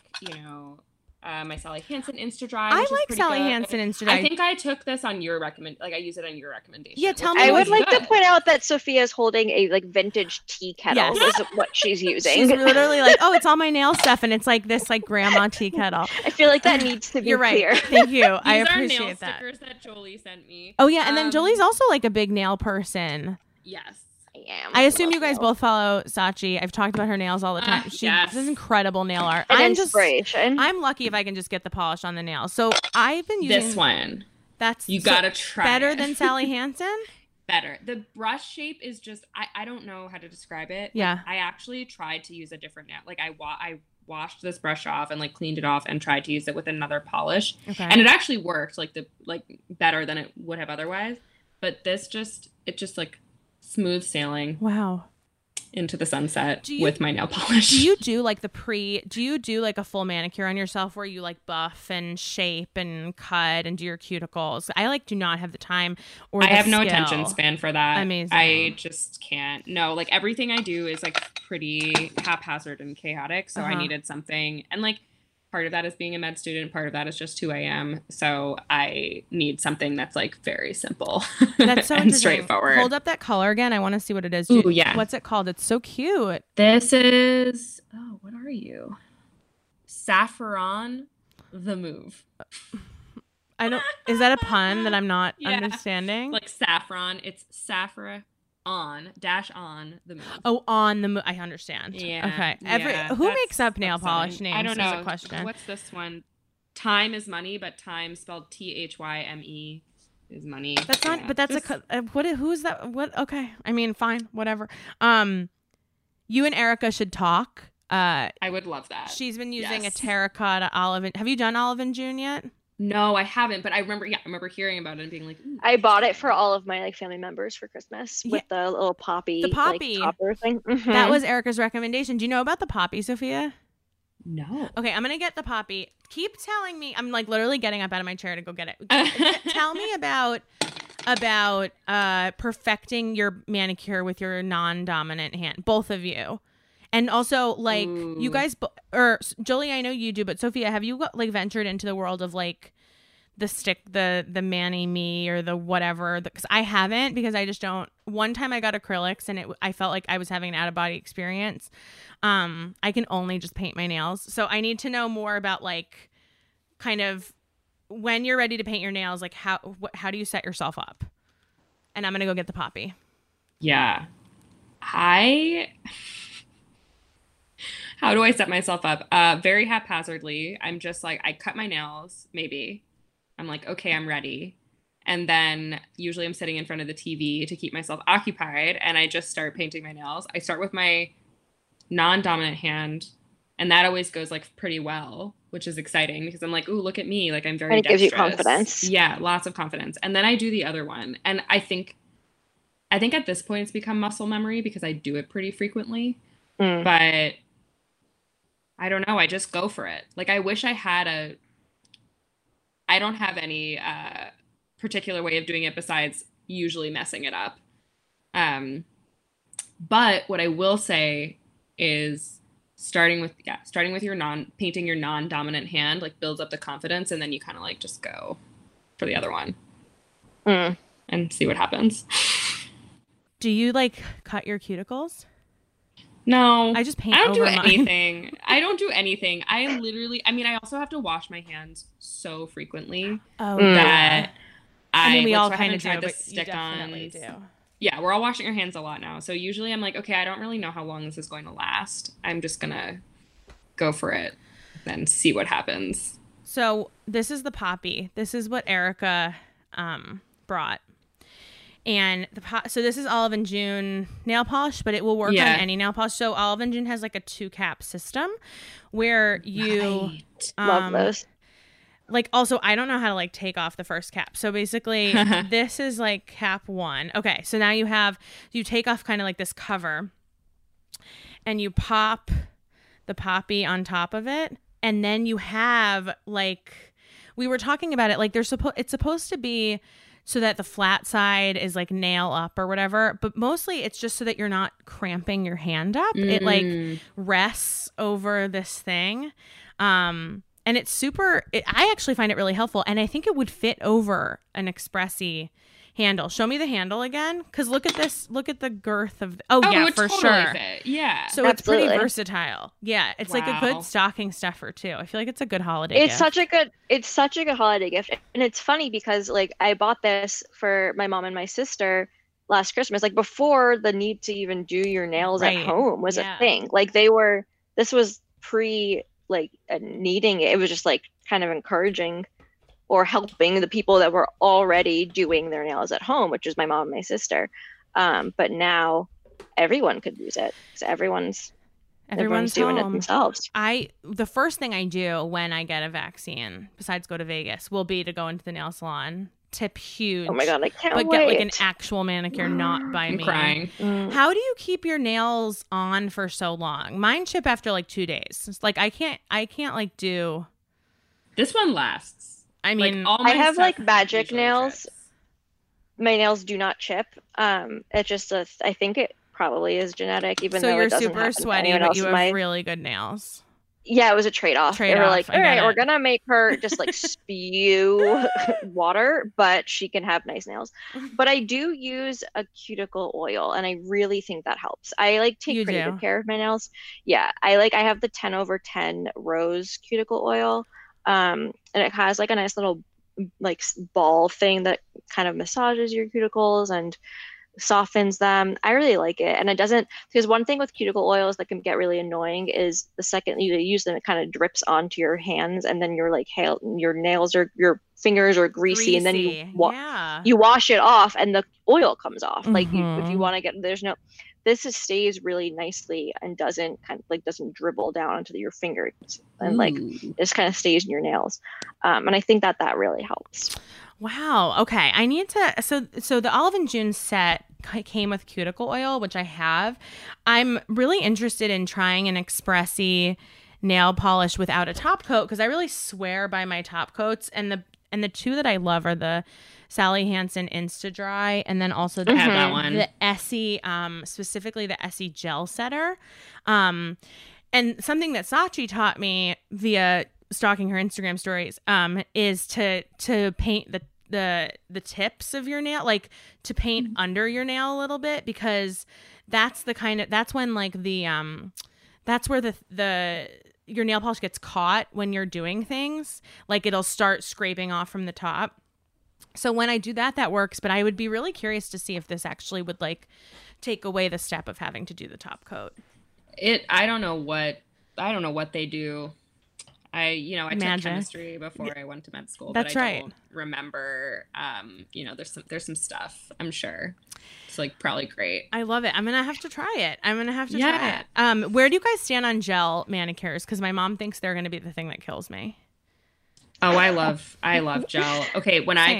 my Sally Hansen Insta Dry. I like Sally Hansen Insta Dry. I think I took this on your I use it on your recommendation. Yeah, tell me. I would like to point out that Sophia's holding a like vintage tea kettle. Yes. Is what she's using. She's literally like, oh, it's all my nail stuff, and it's like this like grandma tea kettle. I feel like that needs to be You're right. clear. Thank you. I These appreciate are nail that. stickers that Jolie sent me. Oh yeah, and then Jolie's also like a big nail person. Yes. I assume you guys both follow Sachi. I've talked about her nails all the time. She does incredible nail art. I'm lucky if I can just get the polish on the nail. So I've been using this one. That's you gotta try better it. than Sally Hansen. Better. The brush shape is just I don't know how to describe it. Yeah. Like, I actually tried to use a different nail. Like I washed this brush off and like cleaned it off and tried to use it with another polish. Okay. And it actually worked like better than it would have otherwise. But this just like smooth sailing. Wow. Into the sunset with my nail polish. Do you do like a full manicure on yourself where you like buff and shape and cut and do your cuticles? I like do not have the time or the I have no skill. attention span for that. Amazing. I just can't. No, like everything I do is like pretty haphazard and chaotic. So I needed something, and like part of that is being a med student. Part of that is just who I am. So I need something that's like very simple. That's so and straightforward. Hold up that color again. I want to see what it is. Ooh, yeah. What's it called? It's so cute. This is, what are you? Saffron the Move. Is that a pun that I'm not understanding? Like saffron. It's saffron. On the Move. Oh, on the Move. I understand. Yeah. Okay. Who makes up nail polish names? I don't know. Is a question. What's this one? Time is money, but time spelled THYME is money. That's not. But that's who's that? What? Okay. I mean, fine. Whatever. You and Erica should talk. I would love that. She's been using a terracotta olive. Have you done olive and June yet? No, I haven't, but I remember hearing about it and being like, ooh. I bought it for all of my like family members for Christmas with the little poppy, like, topper thing. Mm-hmm. That was Erica's recommendation. Do you know about the poppy, Sophia? No. Okay, I'm gonna get the poppy. Keep telling me. I'm like literally getting up out of my chair to go get it. Tell me about perfecting your manicure with your non-dominant hand, both of you. And also, like, you guys, or Jolie, I know you do, but Sophia, have you like ventured into the world of like the Mani Me or the whatever? Because I haven't, because I just don't. One time I got acrylics and I felt like I was having an out of body experience. I can only just paint my nails, so I need to know more about like kind of when you're ready to paint your nails, like how do you set yourself up? And I'm gonna go get the poppy. Yeah, How do I set myself up? Very haphazardly. I'm just like, I cut my nails, maybe. I'm like, okay, I'm ready. And then usually I'm sitting in front of the TV to keep myself occupied, and I just start painting my nails. I start with my non-dominant hand, and that always goes like pretty well, which is exciting because I'm like, ooh, look at me. Like I'm very dexterous. And it gives you confidence. Yeah, lots of confidence. And then I do the other one. And I think at this point it's become muscle memory because I do it pretty frequently. But I don't know. I just go for it. Like, I wish I had I don't have any particular way of doing it besides usually messing it up. But what I will say is starting with your painting your non-dominant hand, like builds up the confidence, and then you kind of like just go for the other one. and see what happens. Do you like cut your cuticles? No, I just paint I don't do over mine. anything. I don't do anything. I also have to wash my hands so frequently that I mean, we all so kind of haven't do, tried the but you definitely do. Yeah, we're all washing our hands a lot now. So usually I'm like, okay, I don't really know how long this is going to last. I'm just going to go for it and see what happens. So this is the poppy. This is what Erica brought. And so this is Olive and June nail polish, but it will work on any nail polish. So Olive and June has like a 2-cap system where you love those. Like, also, I don't know how to like take off the first cap. So basically this is like cap 1. Okay. So now you take off kind of like this cover and you pop the poppy on top of it. And then you have like, we were talking about it, like it's supposed to be so that the flat side is like nail up or whatever, but mostly it's just so that you're not cramping your hand up. It like rests over this thing. And it's I actually find it really helpful. And I think it would fit over an Expressi handle. Show me the handle again. Cause look at this. Look at the girth of, yeah, for totally sure. Fit. Yeah. So Absolutely. It's pretty versatile. Yeah. It's like a good stocking stuffer too. I feel like it's a good holiday gift. It's such a good holiday gift. And it's funny because like I bought this for my mom and my sister last Christmas, like before the need to even do your nails at home was a thing. Like this was pre like needing it. It was just like kind of encouraging or helping the people that were already doing their nails at home, which is my mom and my sister. But now everyone could use it. So everyone's doing it themselves. The first thing I do when I get a vaccine, besides go to Vegas, will be to go into the nail salon, tip huge. Oh my God, I can't wait. But get like an actual manicure, not by me. Crying. How do you keep your nails on for so long? Mine chip after like 2 days. It's like I can't like do. This one lasts. I mean, like, all my I have like magic usually nails. chips. My nails do not chip. It's just I think it probably is genetic, even so though you're it doesn't super happen to sweaty, anyone but else you in have my... really good nails. Yeah, it was a trade-off. They were like, all right, we're gonna make her just like spew water, but she can have nice nails. But I do use a cuticle oil, and I really think that helps. I like take pretty good care of my nails. Yeah, I have the 10/10 rose cuticle oil, and it has like a nice little like ball thing that kind of massages your cuticles and softens them. I really like it. And it doesn't, because one thing with cuticle oils that can get really annoying is the second you use them, it kind of drips onto your hands, and then you're like, hey, your nails or your fingers are greasy, and then you wash it off and the oil comes off. Like if you want to get, this stays really nicely and doesn't dribble down onto your fingers and like just kind of stays in your nails. And I think that really helps. Wow. Okay. I need to. So the Olive and June set came with cuticle oil, which I have. I'm really interested in trying an Expressi nail polish without a top coat because I really swear by my top coats. And the two that I love are the Sally Hansen Insta Dry, and then also the Essie, specifically the Essie Gel Setter. And something that Sachi taught me via stalking her Instagram stories is to paint the tips of your nail, like to paint under your nail a little bit, because that's when like that's where your nail polish gets caught when you're doing things, like it'll start scraping off from the top. So when I do that works, but I would be really curious to see if this actually would like take away the step of having to do the top coat. I don't know what they do. I took chemistry before I went to med school, That's but I right. don't remember. There's some stuff, I'm sure. It's like probably great. I love it. I'm gonna have to try it. Try it. Where do you guys stand on gel manicures? Because my mom thinks they're gonna be the thing that kills me. Oh, I love gel. Okay, when Same.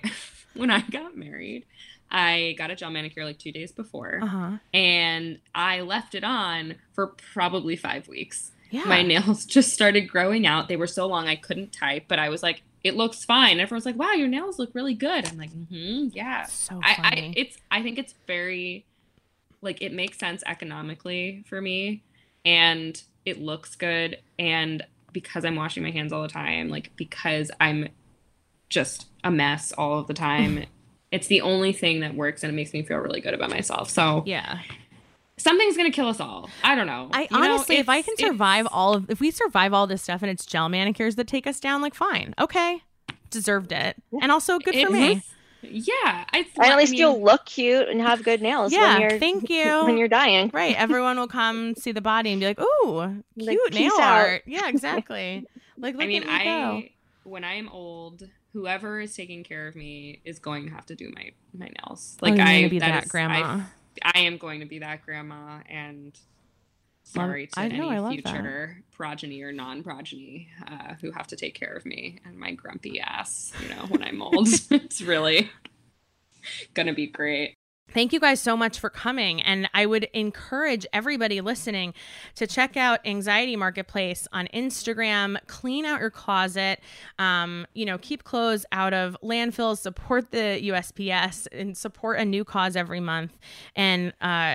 I got married, I got a gel manicure like 2 days before, and I left it on for probably 5 weeks. Yeah. My nails just started growing out. They were so long I couldn't type, but I was like, it looks fine. And everyone's like, wow, your nails look really good. I'm like, yeah. So funny. I think it's very, like, it makes sense economically for me, and it looks good. And because I'm washing my hands all the time, like, because I'm just a mess all of the time, It's the only thing that works, and it makes me feel really good about myself. So Yeah. something's going to kill us all. I don't know. Honestly, if I can survive if we survive all this stuff and it's gel manicures that take us down, like, fine. Okay. Deserved it. And also good for me. Yeah. And at least you'll look cute and have good nails thank you. when you're dying. Right. Everyone will come see the body and be like, ooh, cute Like, nail peace out. art. Yeah, exactly. Like, look at me go. When I am old, whoever is taking care of me is going to have to do my nails. Like, Like, I'm going to be that grandma. I am going to be that grandma, and sorry to any future progeny or non-progeny who have to take care of me and my grumpy ass, when I'm old. It's really gonna be great. Thank you guys so much for coming. And I would encourage everybody listening to check out Anxiety Marketplace on Instagram. Clean out your closet. Keep clothes out of landfills, support the USPS, and support a new cause every month. And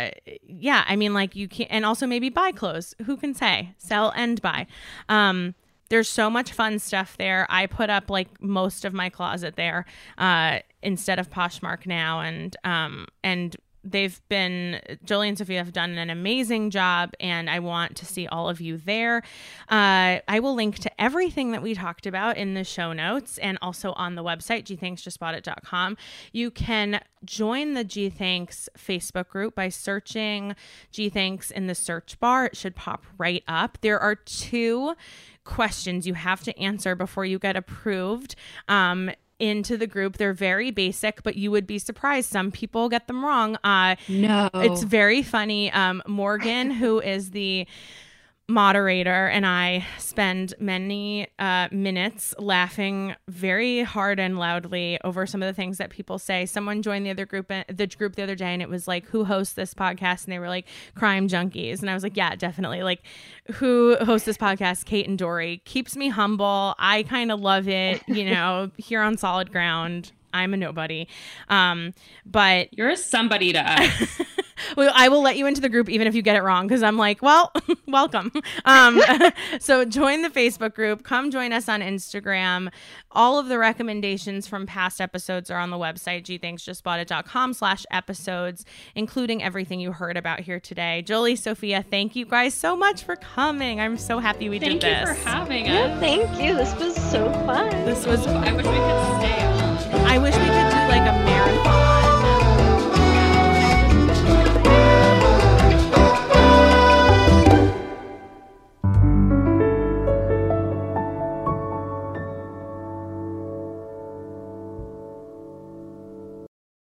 you can, and also maybe buy clothes. Who can say? Sell and buy. There's so much fun stuff there. I put up like most of my closet there instead of Poshmark now, and Jolie and Sophia have done an amazing job, and I want to see all of you there. I will link to everything that we talked about in the show notes and also on the website, gthanksjustboughtit.com. You can join the Gthanks Facebook group by searching Gthanks in the search bar. It should pop right up. There are 2 questions you have to answer before you get approved into the group. They're very basic, but you would be surprised. Some people get them wrong. No. It's very funny. Morgan, who is the moderator, and I spend many minutes laughing very hard and loudly over some of the things that people say. Someone joined the group the other day, and it was like, who hosts this podcast? And they were like, Crime Junkies. And I was like, yeah, definitely. Like, who hosts this podcast? Kate and Dory. Keeps me humble. I kind of love it, here on solid ground. I'm a nobody. But you're a somebody to us. Well, I will let you into the group even if you get it wrong, because I'm like, well, welcome. So join the Facebook group. Come join us on Instagram. All of the recommendations from past episodes are on the website, gthanksjustboughtit.com/episodes, including everything you heard about here today. Jolie, Sophia, thank you guys so much for coming. I'm so happy we did this. Thank you for having us. Yeah, thank you. This was so fun. I wish we could stay on. I wish we